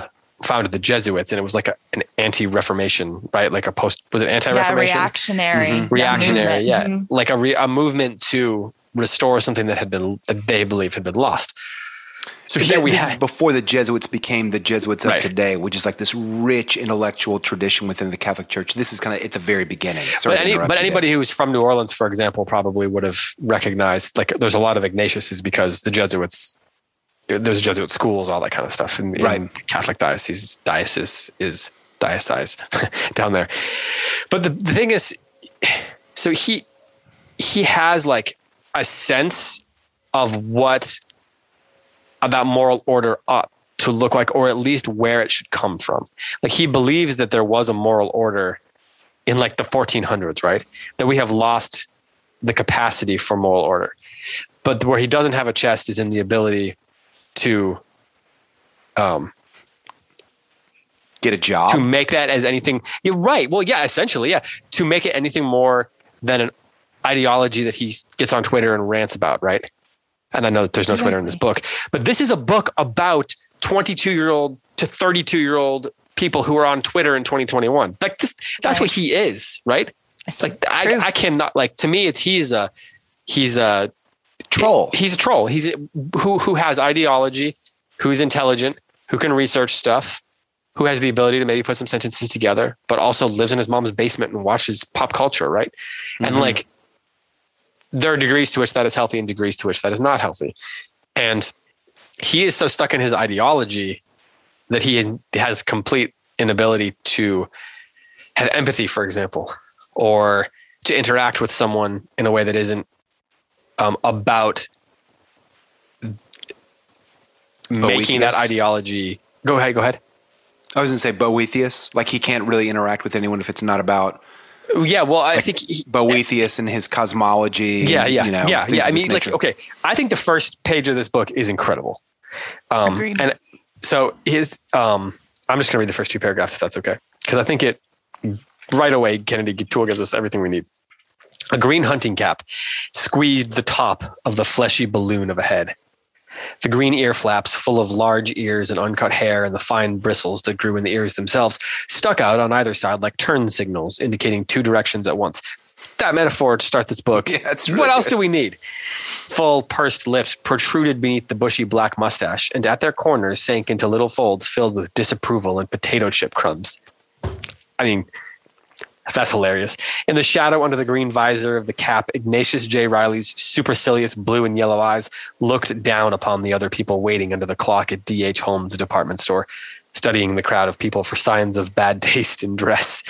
founded the Jesuits, and it was like a, an anti-Reformation, right? Like a post, was it anti-Reformation?
Yeah, reactionary.
Mm-hmm. Reactionary, yeah.
Mm-hmm.
Like a, re, a movement to restore something that had been, that they believed had been lost. So here we
this
have,
is before the Jesuits became the Jesuits of
right.
today, which is like this rich intellectual tradition within the Catholic Church. This is kind of at the very beginning. Sorry
but any, but anybody
there.
who's from New Orleans, for example, probably would have recognized, like, there's a lot of Ignatiuses because the Jesuits, there's Jesuit schools, all that kind of stuff. In, in
right.
Catholic diocese, diocese is diocese down there. But the, the thing is, so he he has like a sense of what that moral order ought to look like, or at least where it should come from. Like, he believes that there was a moral order in like the fourteen hundreds, right? That we have lost the capacity for moral order. But where he doesn't have a chest is in the ability to um,
get a job,
to make that as anything. You're right. Well, yeah, essentially, yeah. To make it anything more than an ideology that he gets on Twitter and rants about, right? And I know that there's no Twitter in this book, but this is a book about twenty-two year old to thirty-two year old people who are on Twitter in twenty twenty-one. Like this, that's right. What he is, right? It's like, I, I cannot, like, to me, it's, he's a, he's a
troll.
He's a troll. He's a, who, who has ideology, who's intelligent, who can research stuff, who has the ability to maybe put some sentences together, but also lives in his mom's basement and watches pop culture. Right. Mm-hmm. And like, there are degrees to which that is healthy and degrees to which that is not healthy. And he is so stuck in his ideology that he has complete inability to have empathy, for example, or to interact with someone in a way that isn't um, about making that ideology. Go ahead, go ahead.
I was going to say Boethius. Like, he can't really interact with anyone if it's not about...
Yeah, well, I
like
think he,
Boethius and his cosmology.
Yeah, yeah,
you know,
yeah, yeah. I mean, like,
nature.
okay, I think the first page of this book is incredible. Um,
Agreed.
And so his, um, I'm just going to read the first two paragraphs if that's okay, because I think it right away. Kennedy Toole gives us everything we need. A green hunting cap squeezed the top of the fleshy balloon of a head. The green ear flaps, full of large ears and uncut hair and the fine bristles that grew in the ears themselves, stuck out on either side like turn signals, indicating two directions at once. That metaphor to start this book.
Yeah, that's really
what else
good.
do we need? Full pursed lips protruded beneath the bushy black mustache, and at their corners sank into little folds filled with disapproval and potato chip crumbs. I mean, that's hilarious. In the shadow under the green visor of the cap, Ignatius J. Riley's supercilious blue and yellow eyes looked down upon the other people waiting under the clock at D H Holmes' department store, studying the crowd of people for signs of bad taste in dress.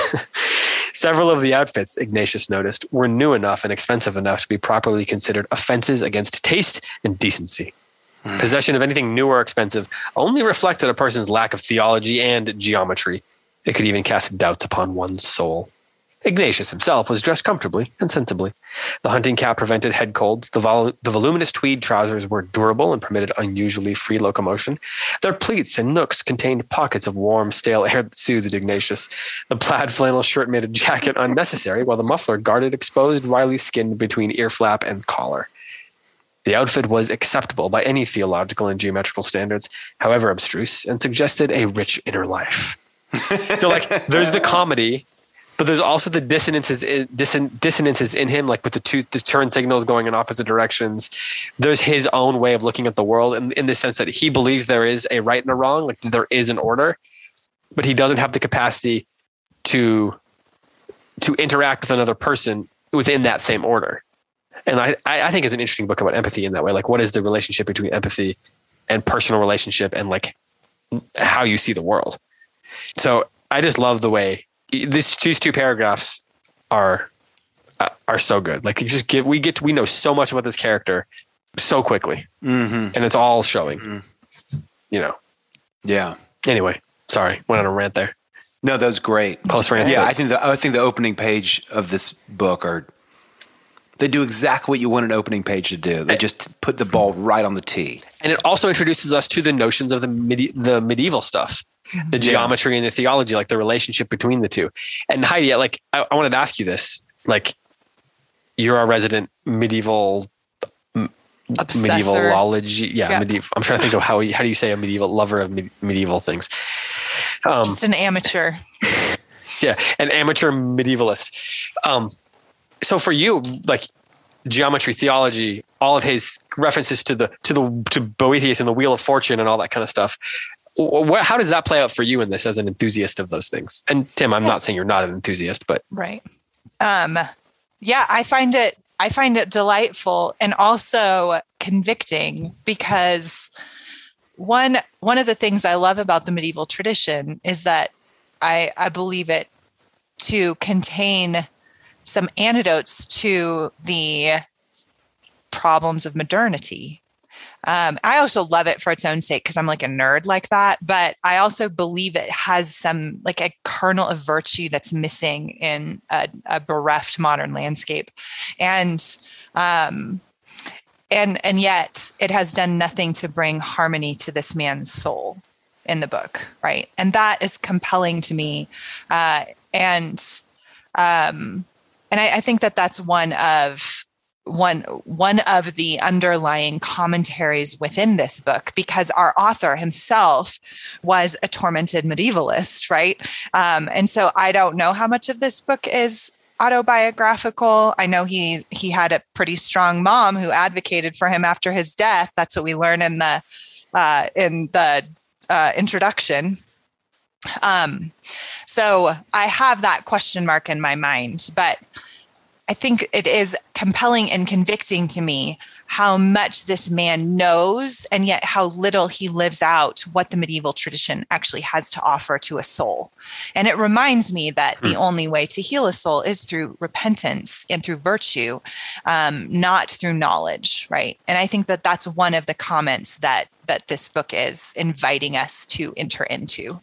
Several of the outfits, Ignatius noticed, were new enough and expensive enough to be properly considered offenses against taste and decency. Possession of anything new or expensive only reflected a person's lack of theology and geometry. It could even cast doubts upon one's soul. Ignatius himself was dressed comfortably and sensibly. The hunting cap prevented head colds. The, vol- the voluminous tweed trousers were durable and permitted unusually free locomotion. Their pleats and nooks contained pockets of warm, stale air that soothed Ignatius. The plaid flannel shirt made a jacket unnecessary, while the muffler guarded exposed Riley's skin between ear flap and collar. The outfit was acceptable by any theological and geometrical standards, however abstruse, and suggested a rich inner life. So, like, there's the comedy, but there's also the dissonances, disson, dissonances in him, like with the two the turn signals going in opposite directions. There's his own way of looking at the world, in, in the sense that he believes there is a right and a wrong, like there is an order, but he doesn't have the capacity to to interact with another person within that same order. And I, I think it's an interesting book about empathy in that way. Like, what is the relationship between empathy and personal relationship, and like how you see the world? So I just love the way these, these two paragraphs are uh, are so good. Like, you just get we get to, we know so much about this character so quickly,
mm-hmm.
and it's all showing.
Mm-hmm.
You know.
Yeah.
Anyway, sorry, went on a rant there.
No, that was great.
Close rant.
Yeah, I think the I think the opening page of this book are they do exactly what you want an opening page to do. They just put the ball right on the tee. And
it also introduces us to the notions of the medi- the medieval stuff. The geometry yeah. and the theology, like the relationship between the two. And Heidi, like, I, I wanted to ask you this, like, you're a resident medieval m-
Obsessor.
medievalology. Yeah,
Yep.
medieval. I'm trying to think of how how do you say a medieval lover of me- medieval things. Um,
Just an amateur.
yeah, an amateur medievalist. Um, so for you, like geometry, theology, all of his references to the to the to Boethius and the Wheel of Fortune and all that kind of stuff. Wh- How does that play out for you in this as an enthusiast of those things? And Tim, I'm not saying you're not an enthusiast, but
right. Um, yeah, I find it. I find it delightful and also convicting because one one of the things I love about the medieval tradition is that I, I believe it to contain some antidotes to the problems of modernity. Um, I also love it for its own sake because I'm like a nerd like that. But I also believe it has some like a kernel of virtue that's missing in a, a bereft modern landscape, and um, and and yet it has done nothing to bring harmony to this man's soul in the book, right? And that is compelling to me, uh, and um, and I, I think that that's one of one one of the underlying commentaries within this book, because our author himself was a tormented medievalist, right? Um, and so I don't know how much of this book is autobiographical. I know he he had a pretty strong mom who advocated for him after his death. That's what we learn in the uh, in the uh, introduction. Um, so I have that question mark in my mind, but I think it is compelling and convicting to me how much this man knows and yet how little he lives out what the medieval tradition actually has to offer to a soul. And it reminds me that the only way to heal a soul is through repentance and through virtue, um, not through knowledge, right? And I think that that's one of the comments that that this book is inviting us to enter into.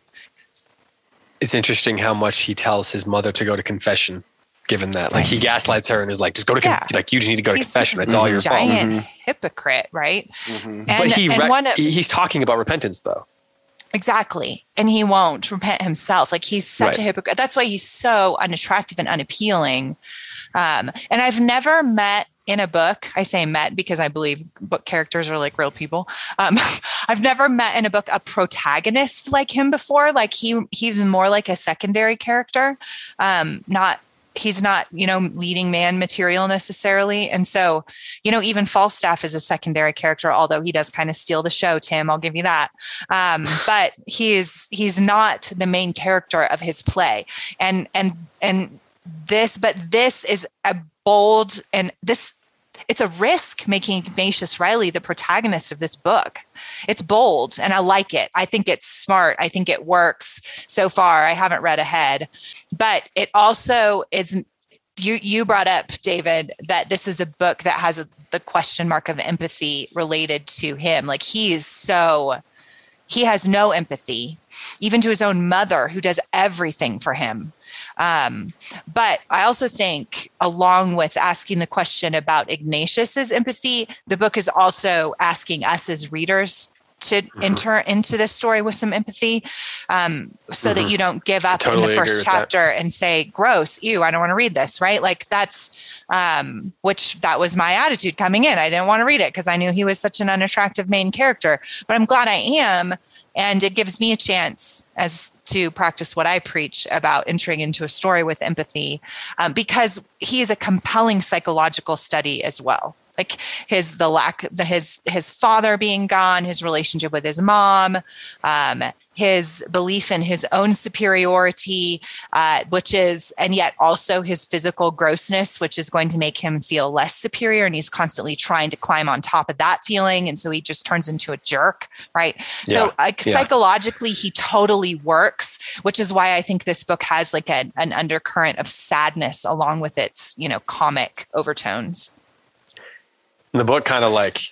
it's interesting how much he tells his mother to go to confession. Given that, like, he gaslights her and is like, just go to, con- yeah. like, you just need to go to
he's
confession. It's all your fault.
Giant
Mm-hmm.
hypocrite, right?
Mm-hmm.
And,
but he
and
re-
one of,
he's talking about repentance, though.
Exactly. And he won't repent himself. Like, he's such
right.
a hypocrite. That's why he's so unattractive and unappealing. Um, and I've never met in a book, I say met because I believe book characters are like real people. Um, I've never met in a book a protagonist like him before. Like, he he's more like a secondary character, um, not He's not, you know, leading man material necessarily. And so, you know, even Falstaff is a secondary character, although he does kind of steal the show, Tim, I'll give you that. Um, but he's, he's not the main character of his play. And, and, and this, but this is a bold, and this, it's a risk making Ignatius Reilly the protagonist of this book. It's bold and I like it. I think it's smart. I think it works so far. I haven't read ahead, but it also is, you, you brought up, David, that this is a book that has a, the question mark of empathy related to him. Like, he is so, he has no empathy, even to his own mother, who does everything for him. Um, but I also think, along with asking the question about Ignatius's empathy, the book is also asking us as readers to mm-hmm. enter into this story with some empathy, um, so mm-hmm. that you don't give up totally in the first chapter that. and say, gross, ew, I don't want to read this, right? Like, that's, um, which that was my attitude coming in. I didn't want to read it because I knew he was such an unattractive main character, but I'm glad I am. And it gives me a chance as to practice what I preach about entering into a story with empathy, um, because he is a compelling psychological study as well. Like, his the lack, the, his his father being gone, his relationship with his mom, um, his belief in his own superiority, uh, which is, and yet also his physical grossness, which is going to make him feel less superior. And he's constantly trying to climb on top of that feeling. And so he just turns into a jerk, right? Yeah. So like, yeah. psychologically, he totally works, which is why I think this book has like a, an undercurrent of sadness along with its, you know, comic overtones.
And the book kind of like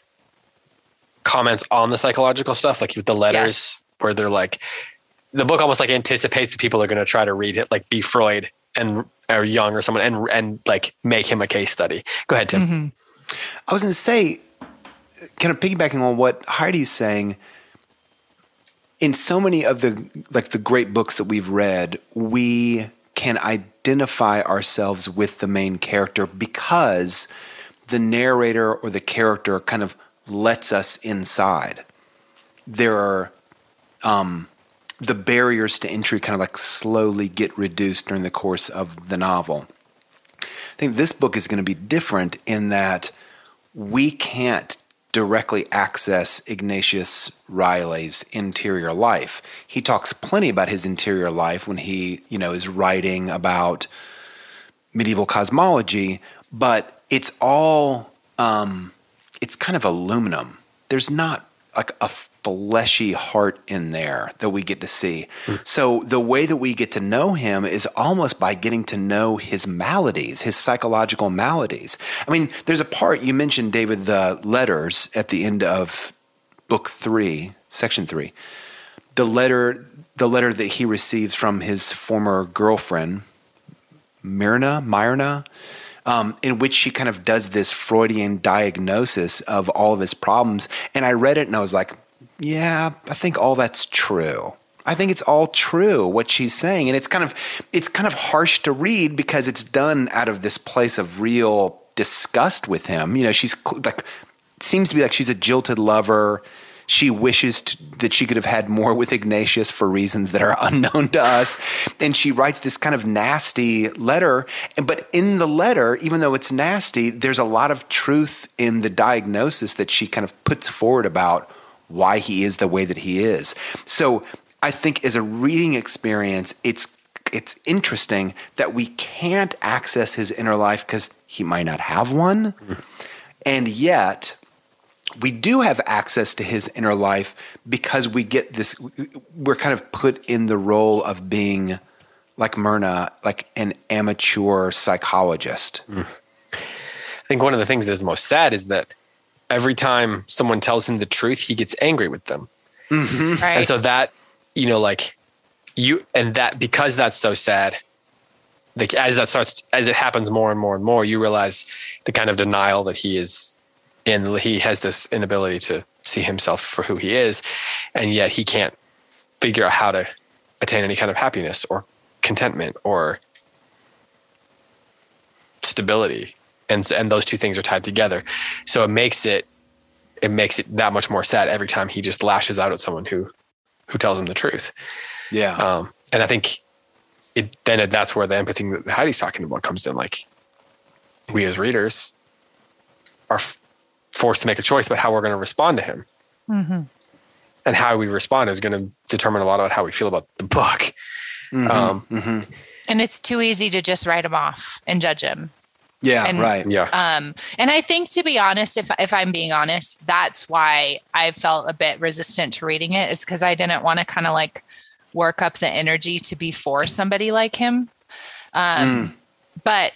comments on the psychological stuff, like with the letters, yes. where they're like, the book almost like anticipates that people are going to try to read it, like be Freud and or Jung or someone, and and like make him a case study. Go ahead, Tim.
Mm-hmm. I was going to say, kind of piggybacking on what Heidi's saying. In so many of the like the great books that we've read, we can identify ourselves with the main character because the narrator or the character kind of lets us inside. There are um, the barriers to entry kind of like slowly get reduced during the course of the novel. I think this book is going to be different in that we can't directly access Ignatius Reilly's interior life. He talks plenty about his interior life when he, you know, is writing about medieval cosmology, but it's all, um, it's kind of aluminum. There's not like a fleshy heart in there that we get to see. Mm. So the way that we get to know him is almost by getting to know his maladies, his psychological maladies. I mean, there's a part, you mentioned, David, the letters at the end of book three, section three. The letter, the letter that he receives from his former girlfriend, Myrna, Myrna, Um, in which she kind of does this Freudian diagnosis of all of his problems. And I read it and I was like, yeah, I think all that's true. I think it's all true, what she's saying. And it's kind of it's kind of harsh to read because it's done out of this place of real disgust with him. You know, she's like, seems to be like she's a jilted lover. She wishes to, that she could have had more with Ignatius for reasons that are unknown to us. And she writes this kind of nasty letter. But in the letter, even though it's nasty, there's a lot of truth in the diagnosis that she kind of puts forward about why he is the way that he is. So I think as a reading experience, it's it's interesting that we can't access his inner life because he might not have one. Mm-hmm. And yet we do have access to his inner life because we get this, we're kind of put in the role of being like Myrna, like an amateur psychologist. Mm.
I think one of the things that is most sad is that every time someone tells him the truth, he gets angry with them.
Mm-hmm. Right.
And so that, you know, like you, and that, because that's so sad, like as that starts, as it happens more and more and more, you realize the kind of denial that he is in. He has this inability to see himself for who he is. And yet he can't figure out how to attain any kind of happiness or contentment or stability. And and those two things are tied together. So it makes it it makes it that much more sad every time he just lashes out at someone who who tells him the truth.
Yeah.
Um, and I think it then it, that's where the empathy that Heidi's talking about comes in. Like, we as readers are f- forced to make a choice about how we're going to respond to him.
Mm-hmm.
And how we respond is going to determine a lot about how we feel about the book.
Mm-hmm.
Um,
mm-hmm.
And it's too easy to just write him off and judge him.
Yeah,
and,
right.
Yeah.
Um, and I think, to be honest, if if I'm being honest, that's why I felt a bit resistant to reading it, is because I didn't want to kind of like work up the energy to be for somebody like him. Um, mm. But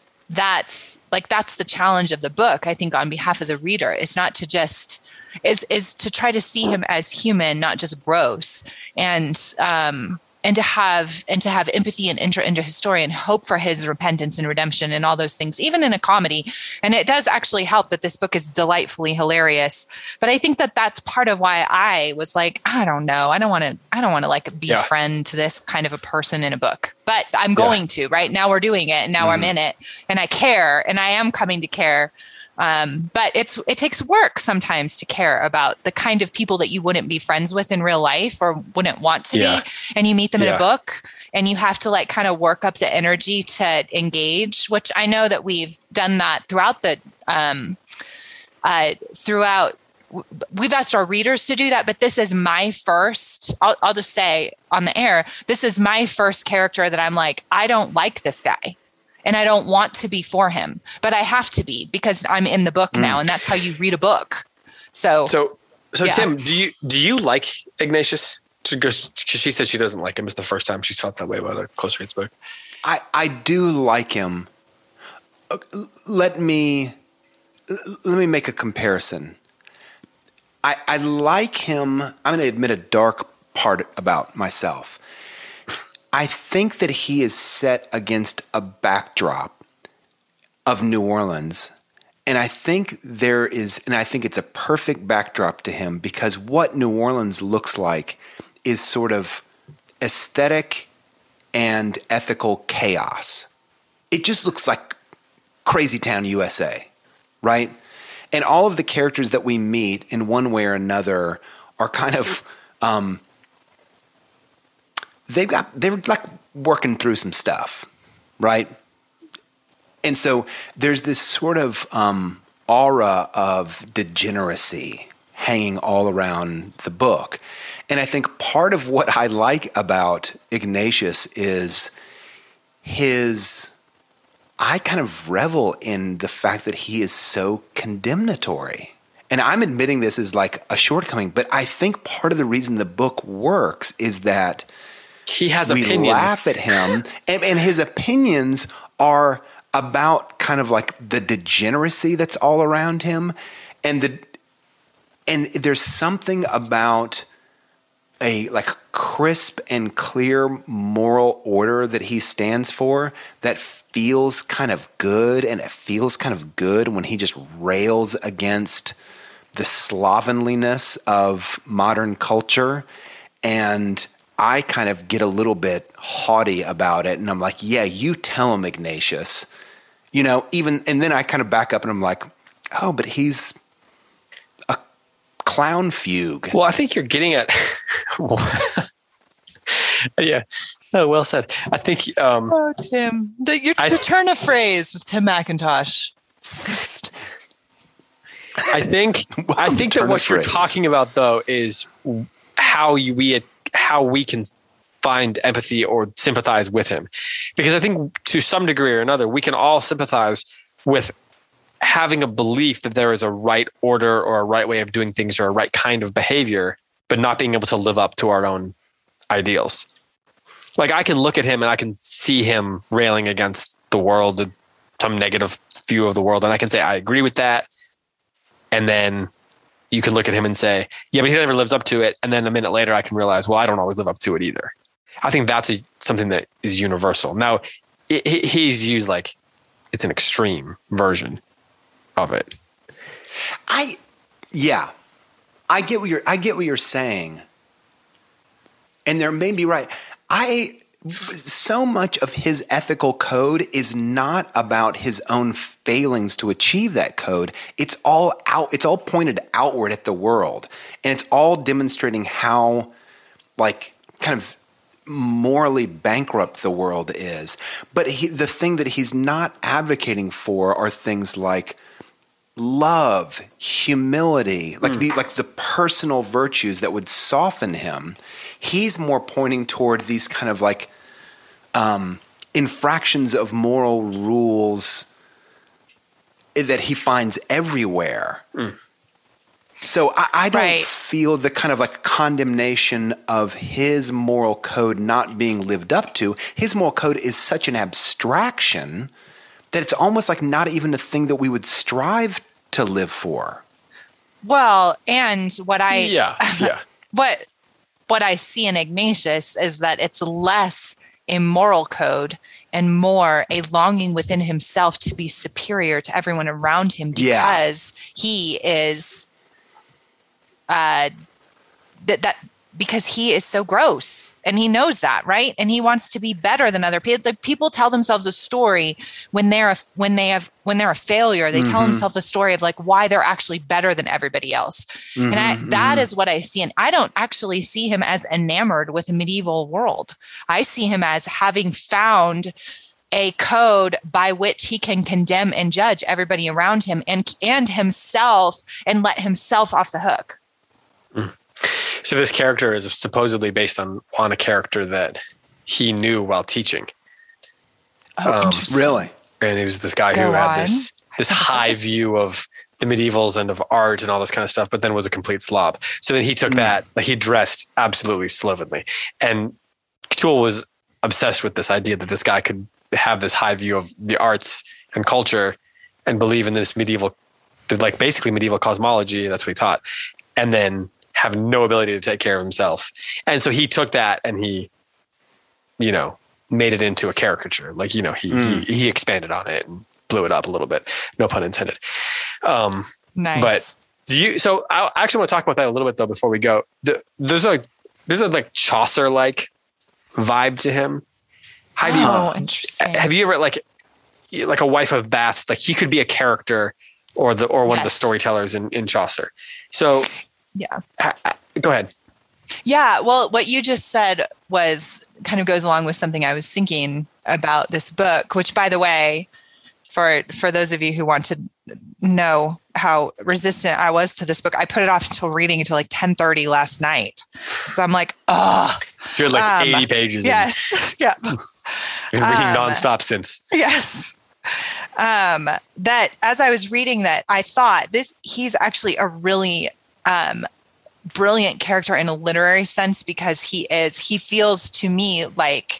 that's like, that's the challenge of the book, I think, on behalf of the reader. It's not to just, is, is to try to see him as human, not just gross. And, um, And to have and to have empathy and enter into his story and hope for his repentance and redemption and all those things, even in a comedy. And it does actually help that this book is delightfully hilarious. But I think that that's part of why I was like, I don't know, I don't want to, I don't want to like befriend yeah. this kind of a person in a book. But I'm going yeah. to. Right now, we're doing it, and now mm-hmm. I'm in it, and I care, and I am coming to care. Um, but it's it takes work sometimes to care about the kind of people that you wouldn't be friends with in real life or wouldn't want to yeah. be. And you meet them yeah. in a book, and you have to like kind of work up the energy to engage, which I know that we've done that throughout the, um, uh, throughout, we've asked our readers to do that, but this is my first, I'll, I'll just say on the air, this is my first character that I'm like, I don't like this guy. And I don't want to be for him, but I have to be because I'm in the book mm. now, and that's how you read a book. So,
so, so yeah. Tim, do you do you like Ignatius? Because she said she doesn't like him. It's the first time she's felt that way about a Close Reads book.
I I do like him. Uh, let me let me make a comparison. I I like him. I'm going to admit a dark part about myself. I think that he is set against a backdrop of New Orleans. And I think there is, and I think it's a perfect backdrop to him, because what New Orleans looks like is sort of aesthetic and ethical chaos. It just looks like crazy town U S A, right? And all of the characters that we meet in one way or another are kind of, um, they've got, they're like working through some stuff, right? And so there's this sort of um, aura of degeneracy hanging all around the book. And I think part of what I like about Ignatius is his, I kind of revel in the fact that he is so condemnatory. And I'm admitting this as like a shortcoming, but I think part of the reason the book works is that
he has
we
opinions.
laugh at him, and, and his opinions are about kind of like the degeneracy that's all around him. And the and there's something about a like crisp and clear moral order that he stands for that feels kind of good, and it feels kind of good when he just rails against the slovenliness of modern culture. And I kind of get a little bit haughty about it, and I'm like, yeah, you tell him, Ignatius. You know, even, and then I kind of back up and I'm like, oh, but he's a clown fugue.
Well, I think you're getting at, yeah, oh, well said. I think, um,
oh, Tim, the, you're,
I,
the turn of phrase with Tim McIntosh.
I think, I think that what you're talking about though is how you, we, how we can find empathy or sympathize with him. Because I think to some degree or another, we can all sympathize with having a belief that there is a right order or a right way of doing things or a right kind of behavior, but not being able to live up to our own ideals. Like I can look at him and I can see him railing against the world, some negative view of the world. And I can say, I agree with that. And then you can look at him and say, yeah, but he never lives up to it. And then a minute later, I can realize, well, I don't always live up to it either. I think that's a, something that is universal. Now, it, he's used like, it's an extreme version of it.
I, yeah, I get what you're, I get what you're saying. And there may be right. I, so much of his ethical code is not about his own failings to achieve that code. It's all out. It's all pointed outward at the world, and it's all demonstrating how, like, kind of morally bankrupt the world is. But he, the thing that he's not advocating for are things like love, humility, like mm. the like the personal virtues that would soften him. He's more pointing toward these kind of like um, infractions of moral rules that he finds everywhere. Mm. So I, I don't
right.
feel the kind of like condemnation of his moral code not being lived up to. His moral code is such an abstraction that it's almost like not even a thing that we would strive to live for.
Well, and what I
yeah yeah
what what I see in Ignatius is that it's less a moral code and more a longing within himself to be superior to everyone around him because yeah. he is uh that that because he is so gross and he knows that, right? And he wants to be better than other people. It's like people tell themselves a story when they're a, when they have when they're a failure. They mm-hmm. tell themselves a story of like why they're actually better than everybody else. Mm-hmm, and I, that mm-hmm. is what I see. And I don't actually see him as enamored with a medieval world. I see him as having found a code by which he can condemn and judge everybody around him and and himself and let himself off the hook.
Mm. So this character is supposedly based on, on a character that he knew while teaching.
Oh, um,
really?
And it was this guy
Go
who had
on.
this this high view of the medievals and of art and all this kind of stuff, but then was a complete slob. So then he took mm. that, like he dressed absolutely slovenly. And Cthulhu was obsessed with this idea that this guy could have this high view of the arts and culture and believe in this medieval, like basically medieval cosmology. That's what he taught. And then have no ability to take care of himself. And so he took that and he, you know, made it into a caricature. Like, you know, he, mm. he, he expanded on it and blew it up a little bit. No pun intended. Um,
nice.
But do you, so I actually want to talk about that a little bit though, before we go. The, there's like, there's a like Chaucer-like vibe to him. How do you,
oh, interesting.
Have you ever like, like a Wife of Baths, like he could be a character or the or one
yes.
of the storytellers in, in Chaucer. So
yeah,
uh, go ahead.
Yeah, well, what you just said was kind of goes along with something I was thinking about this book, which, by the way, for for those of you who want to know how resistant I was to this book, I put it off until reading until like ten thirty last night. So I'm like, oh.
You're like
um,
eighty pages.
Yes. Yeah.
You've been reading
um,
nonstop since.
Yes. Um, that as I was reading that, I thought this, he's actually a really um, brilliant character in a literary sense, because he is, he feels to me like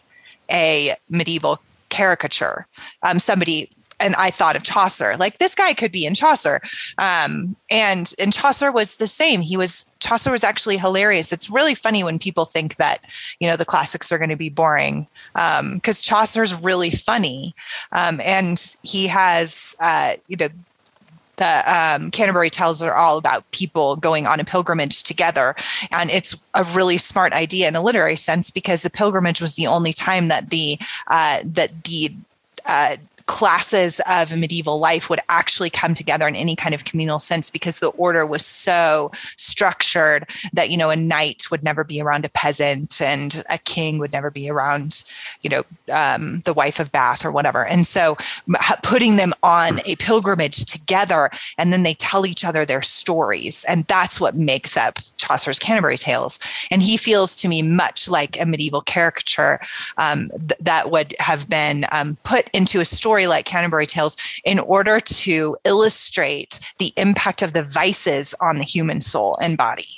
a medieval caricature, um, somebody, and I thought of Chaucer, like this guy could be in Chaucer. Um, and, and Chaucer was the same. He was, Chaucer was actually hilarious. It's really funny when people think that, you know, the classics are going to be boring, um, because Chaucer's really funny. Um, and he has, uh, you know, the um, Canterbury Tales are all about people going on a pilgrimage together. And it's a really smart idea in a literary sense, because the pilgrimage was the only time that the, uh, that the, uh, classes of medieval life would actually come together in any kind of communal sense, because the order was so structured that, you know, a knight would never be around a peasant, and a king would never be around, you know, um, the wife of Bath or whatever. And so putting them on a pilgrimage together, and then they tell each other their stories. And that's what makes up Chaucer's Canterbury Tales. And he feels to me much like a medieval caricature um, th- that would have been um, put into a story like Canterbury Tales in order to illustrate the impact of the vices on the human soul and body.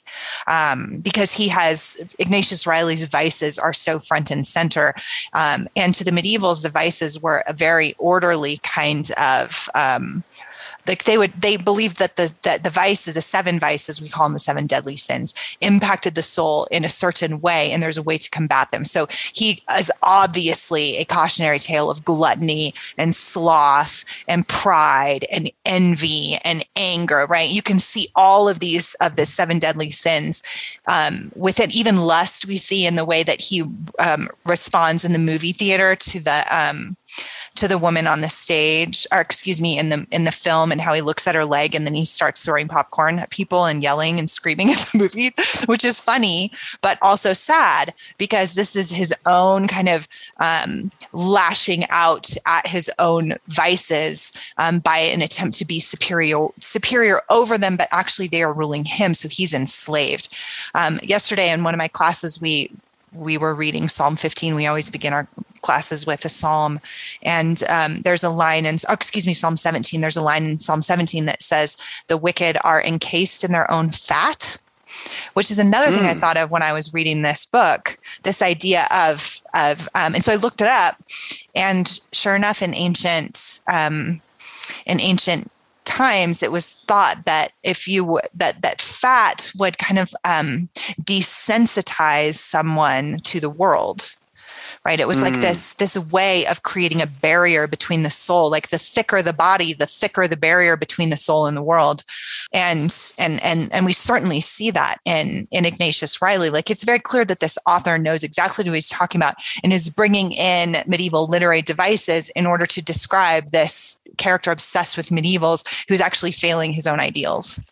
Um, because he has, Ignatius Reilly's vices are so front and center. Um, and to the medievals, the vices were a very orderly kind of, um, like they would, they believed that the, that the vices, the seven vices, we call them the seven deadly sins, impacted the soul in a certain way, and there's a way to combat them. So he is obviously a cautionary tale of gluttony and sloth and pride and envy and anger, right? You can see all of these of the seven deadly sins um, within even lust. We see in the way that he um, responds in the movie theater to the um, to the woman on the stage, or excuse me, in the in the film, and how he looks at her leg and then he starts throwing popcorn at people and yelling and screaming at the movie, which is funny, but also sad, because this is his own kind of um, lashing out at his own vices um, by an attempt to be superior superior over them, but actually they are ruling him, so he's enslaved. Um, yesterday in one of my classes, we we were reading Psalm fifteen. We always begin our classes with a psalm. And um, there's a line in, oh, excuse me, Psalm seventeen. There's a line in Psalm seventeen that says, the wicked are encased in their own fat, which is another mm. thing I thought of when I was reading this book, this idea of, of um, and so I looked it up, and sure enough, in ancient, um, in ancient times, it was thought that if you w- that that fat would kind of um, desensitize someone to the world, right? It was mm. like this this way of creating a barrier between the soul. Like the thicker the body, the thicker the barrier between the soul and the world. And and and and we certainly see that in in Ignatius Reilly. Like it's very clear that this author knows exactly what he's talking about and is bringing in medieval literary devices in order to describe this character obsessed with medievals who's actually failing his own ideals.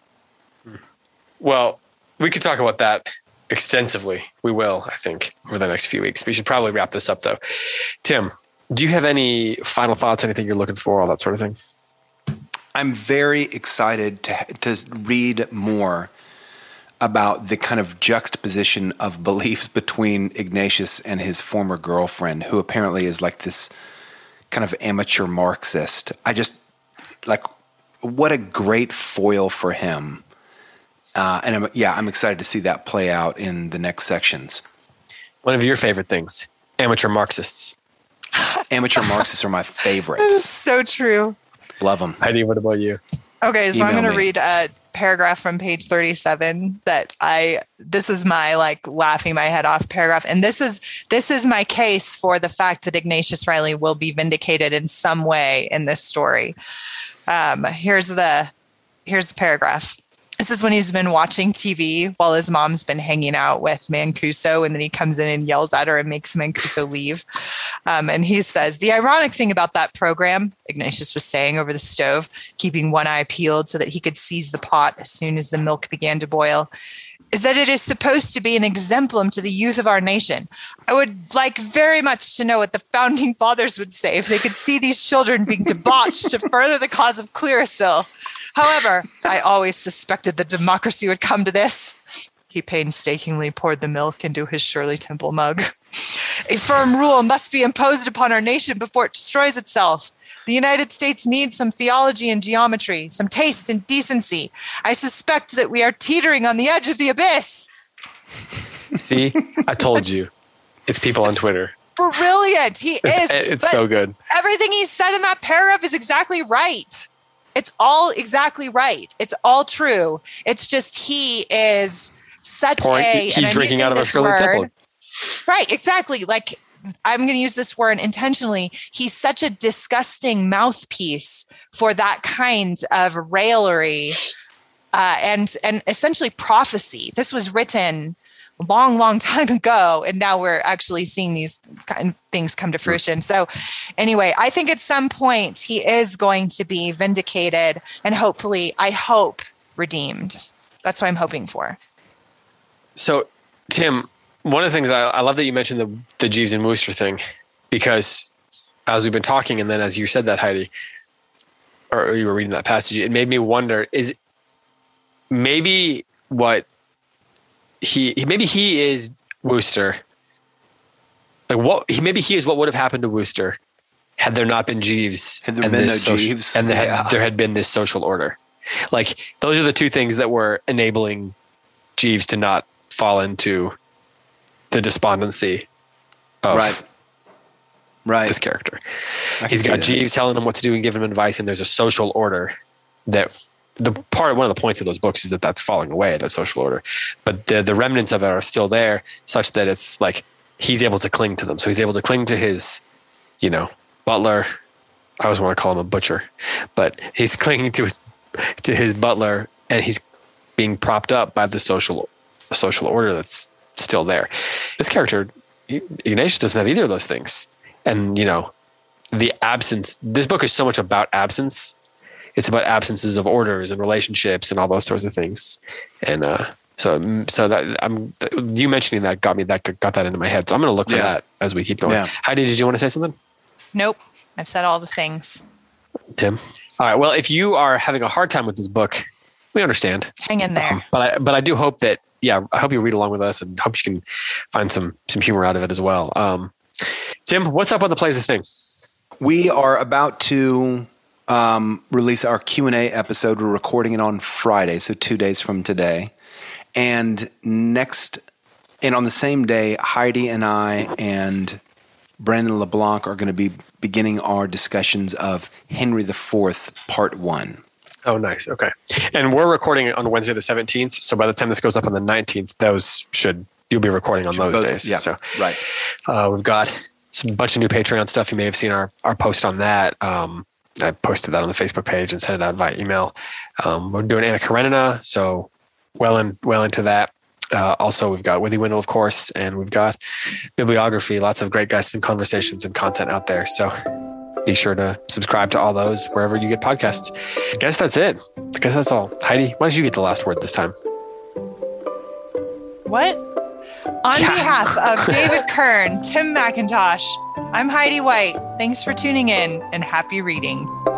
Well, we could talk about that extensively. We will, I think, over the next few weeks. We should probably wrap this up, though. Tim, do you have any final thoughts, anything you're looking for, all that sort of thing?
I'm very excited to to read more about the kind of juxtaposition of beliefs between Ignatius and his former girlfriend, who apparently is like this kind of amateur Marxist. I just, like, what a great foil for him. Uh, and I'm, yeah, I'm excited to see that play out in the next sections.
One of your favorite things, amateur Marxists.
Amateur Marxists are my favorites.
That is so true.
Love them.
Heidi, what about you?
Okay, so
Email
I'm going to
me.
read a paragraph from page thirty-seven that I, this is my like laughing my head off paragraph. And this is, this is my case for the fact that Ignatius Reilly will be vindicated in some way in this story. Um, here's the, here's the paragraph. This is when he's been watching T V while his mom's been hanging out with Mancuso, and then he comes in and yells at her and makes Mancuso leave. Um, and he says, the ironic thing about that program, Ignatius was saying over the stove, keeping one eye peeled so that he could seize the pot as soon as the milk began to boil, is that it is supposed to be an exemplum to the youth of our nation. I would like very much to know what the founding fathers would say if they could see these children being debauched to further the cause of Clearasil. However, I always suspected that democracy would come to this. He painstakingly poured the milk into his Shirley Temple mug. A firm rule must be imposed upon our nation before it destroys itself. The United States needs some theology and geometry, some taste and decency. I suspect that we are teetering on the edge of the abyss.
See, I told you. It's people on Twitter.
Brilliant. He is.
It's so good.
Everything he said in that paragraph is exactly right. It's all exactly right. It's all true. It's just he is such
Pouring,
a...
He's drinking out of a Shirley Temple.
Right, exactly. Like, I'm going to use this word intentionally. He's such a disgusting mouthpiece for that kind of raillery uh, and and essentially prophecy. This was written a long, long time ago, and now we're actually seeing these kind of things come to fruition. So anyway, I think at some point he is going to be vindicated and hopefully, I hope, redeemed. That's what I'm hoping for.
So, Tim, one of the things I, I love that you mentioned the, the Jeeves and Wooster thing, because as we've been talking, and then as you said that, Heidi, or you were reading that passage, it made me wonder, is maybe what he, maybe he is Wooster. Like what, he, maybe he is what would have happened to Wooster had there not been Jeeves.
Had there been no
social,
Jeeves.
And there,
yeah.
had, there had been this social order. Like those are the two things that were enabling Jeeves to not fall into the despondency of
right. Right.
this character. He's got Jeeves telling him what to do and giving him advice, and there's a social order that the part of one of the points of those books is that that's falling away, that social order. But the the remnants of it are still there, such that it's like he's able to cling to them. So he's able to cling to his, you know, butler. I always want to call him a butcher, but he's clinging to his to his butler, and he's being propped up by the social social order that's still there. This character, Ignatius, doesn't have either of those things. And, you know, the absence, this book is so much about absence. It's about absences of orders and relationships and all those sorts of things. And uh, so, so that I'm, you mentioning that got me, that got that into my head. So I'm going to look for yeah. that as we keep going. Yeah. Heidi, did you want to say something?
Nope. I've said all the things.
Tim? All right. Well, if you are having a hard time with this book, we understand.
Hang in there.
Um, but I, but I do hope that, yeah, I hope you read along with us and hope you can find some, some humor out of it as well. Um, Tim, what's up on the Plays the Thing?
We are about to um, release our Q and A episode. We're recording it on Friday, so two days from today. And next, and on the same day, Heidi and I and Brandon LeBlanc are going to be beginning our discussions of Henry the Fourth, Part One.
Oh, nice. Okay. And we're recording it on Wednesday the seventeenth. So by the time this goes up on the nineteenth, those should, you'll be recording on those
Both,
days.
Yeah,
so,
right.
Uh, we've got some bunch of new Patreon stuff. You may have seen our, our post on that. Um, I posted that on the Facebook page and sent it out via email. Um, we're doing Anna Karenina, so well in, well into that. Uh, also, we've got Withy Wendell, of course, and we've got bibliography, lots of great guests and conversations and content out there. So be sure to subscribe to all those wherever you get podcasts. I guess that's it. I guess that's all. Heidi, why don't you get the last word this time?
What? On
Yeah.
behalf of David Kern, Tim McIntosh, I'm Heidi White. Thanks for tuning in and happy reading.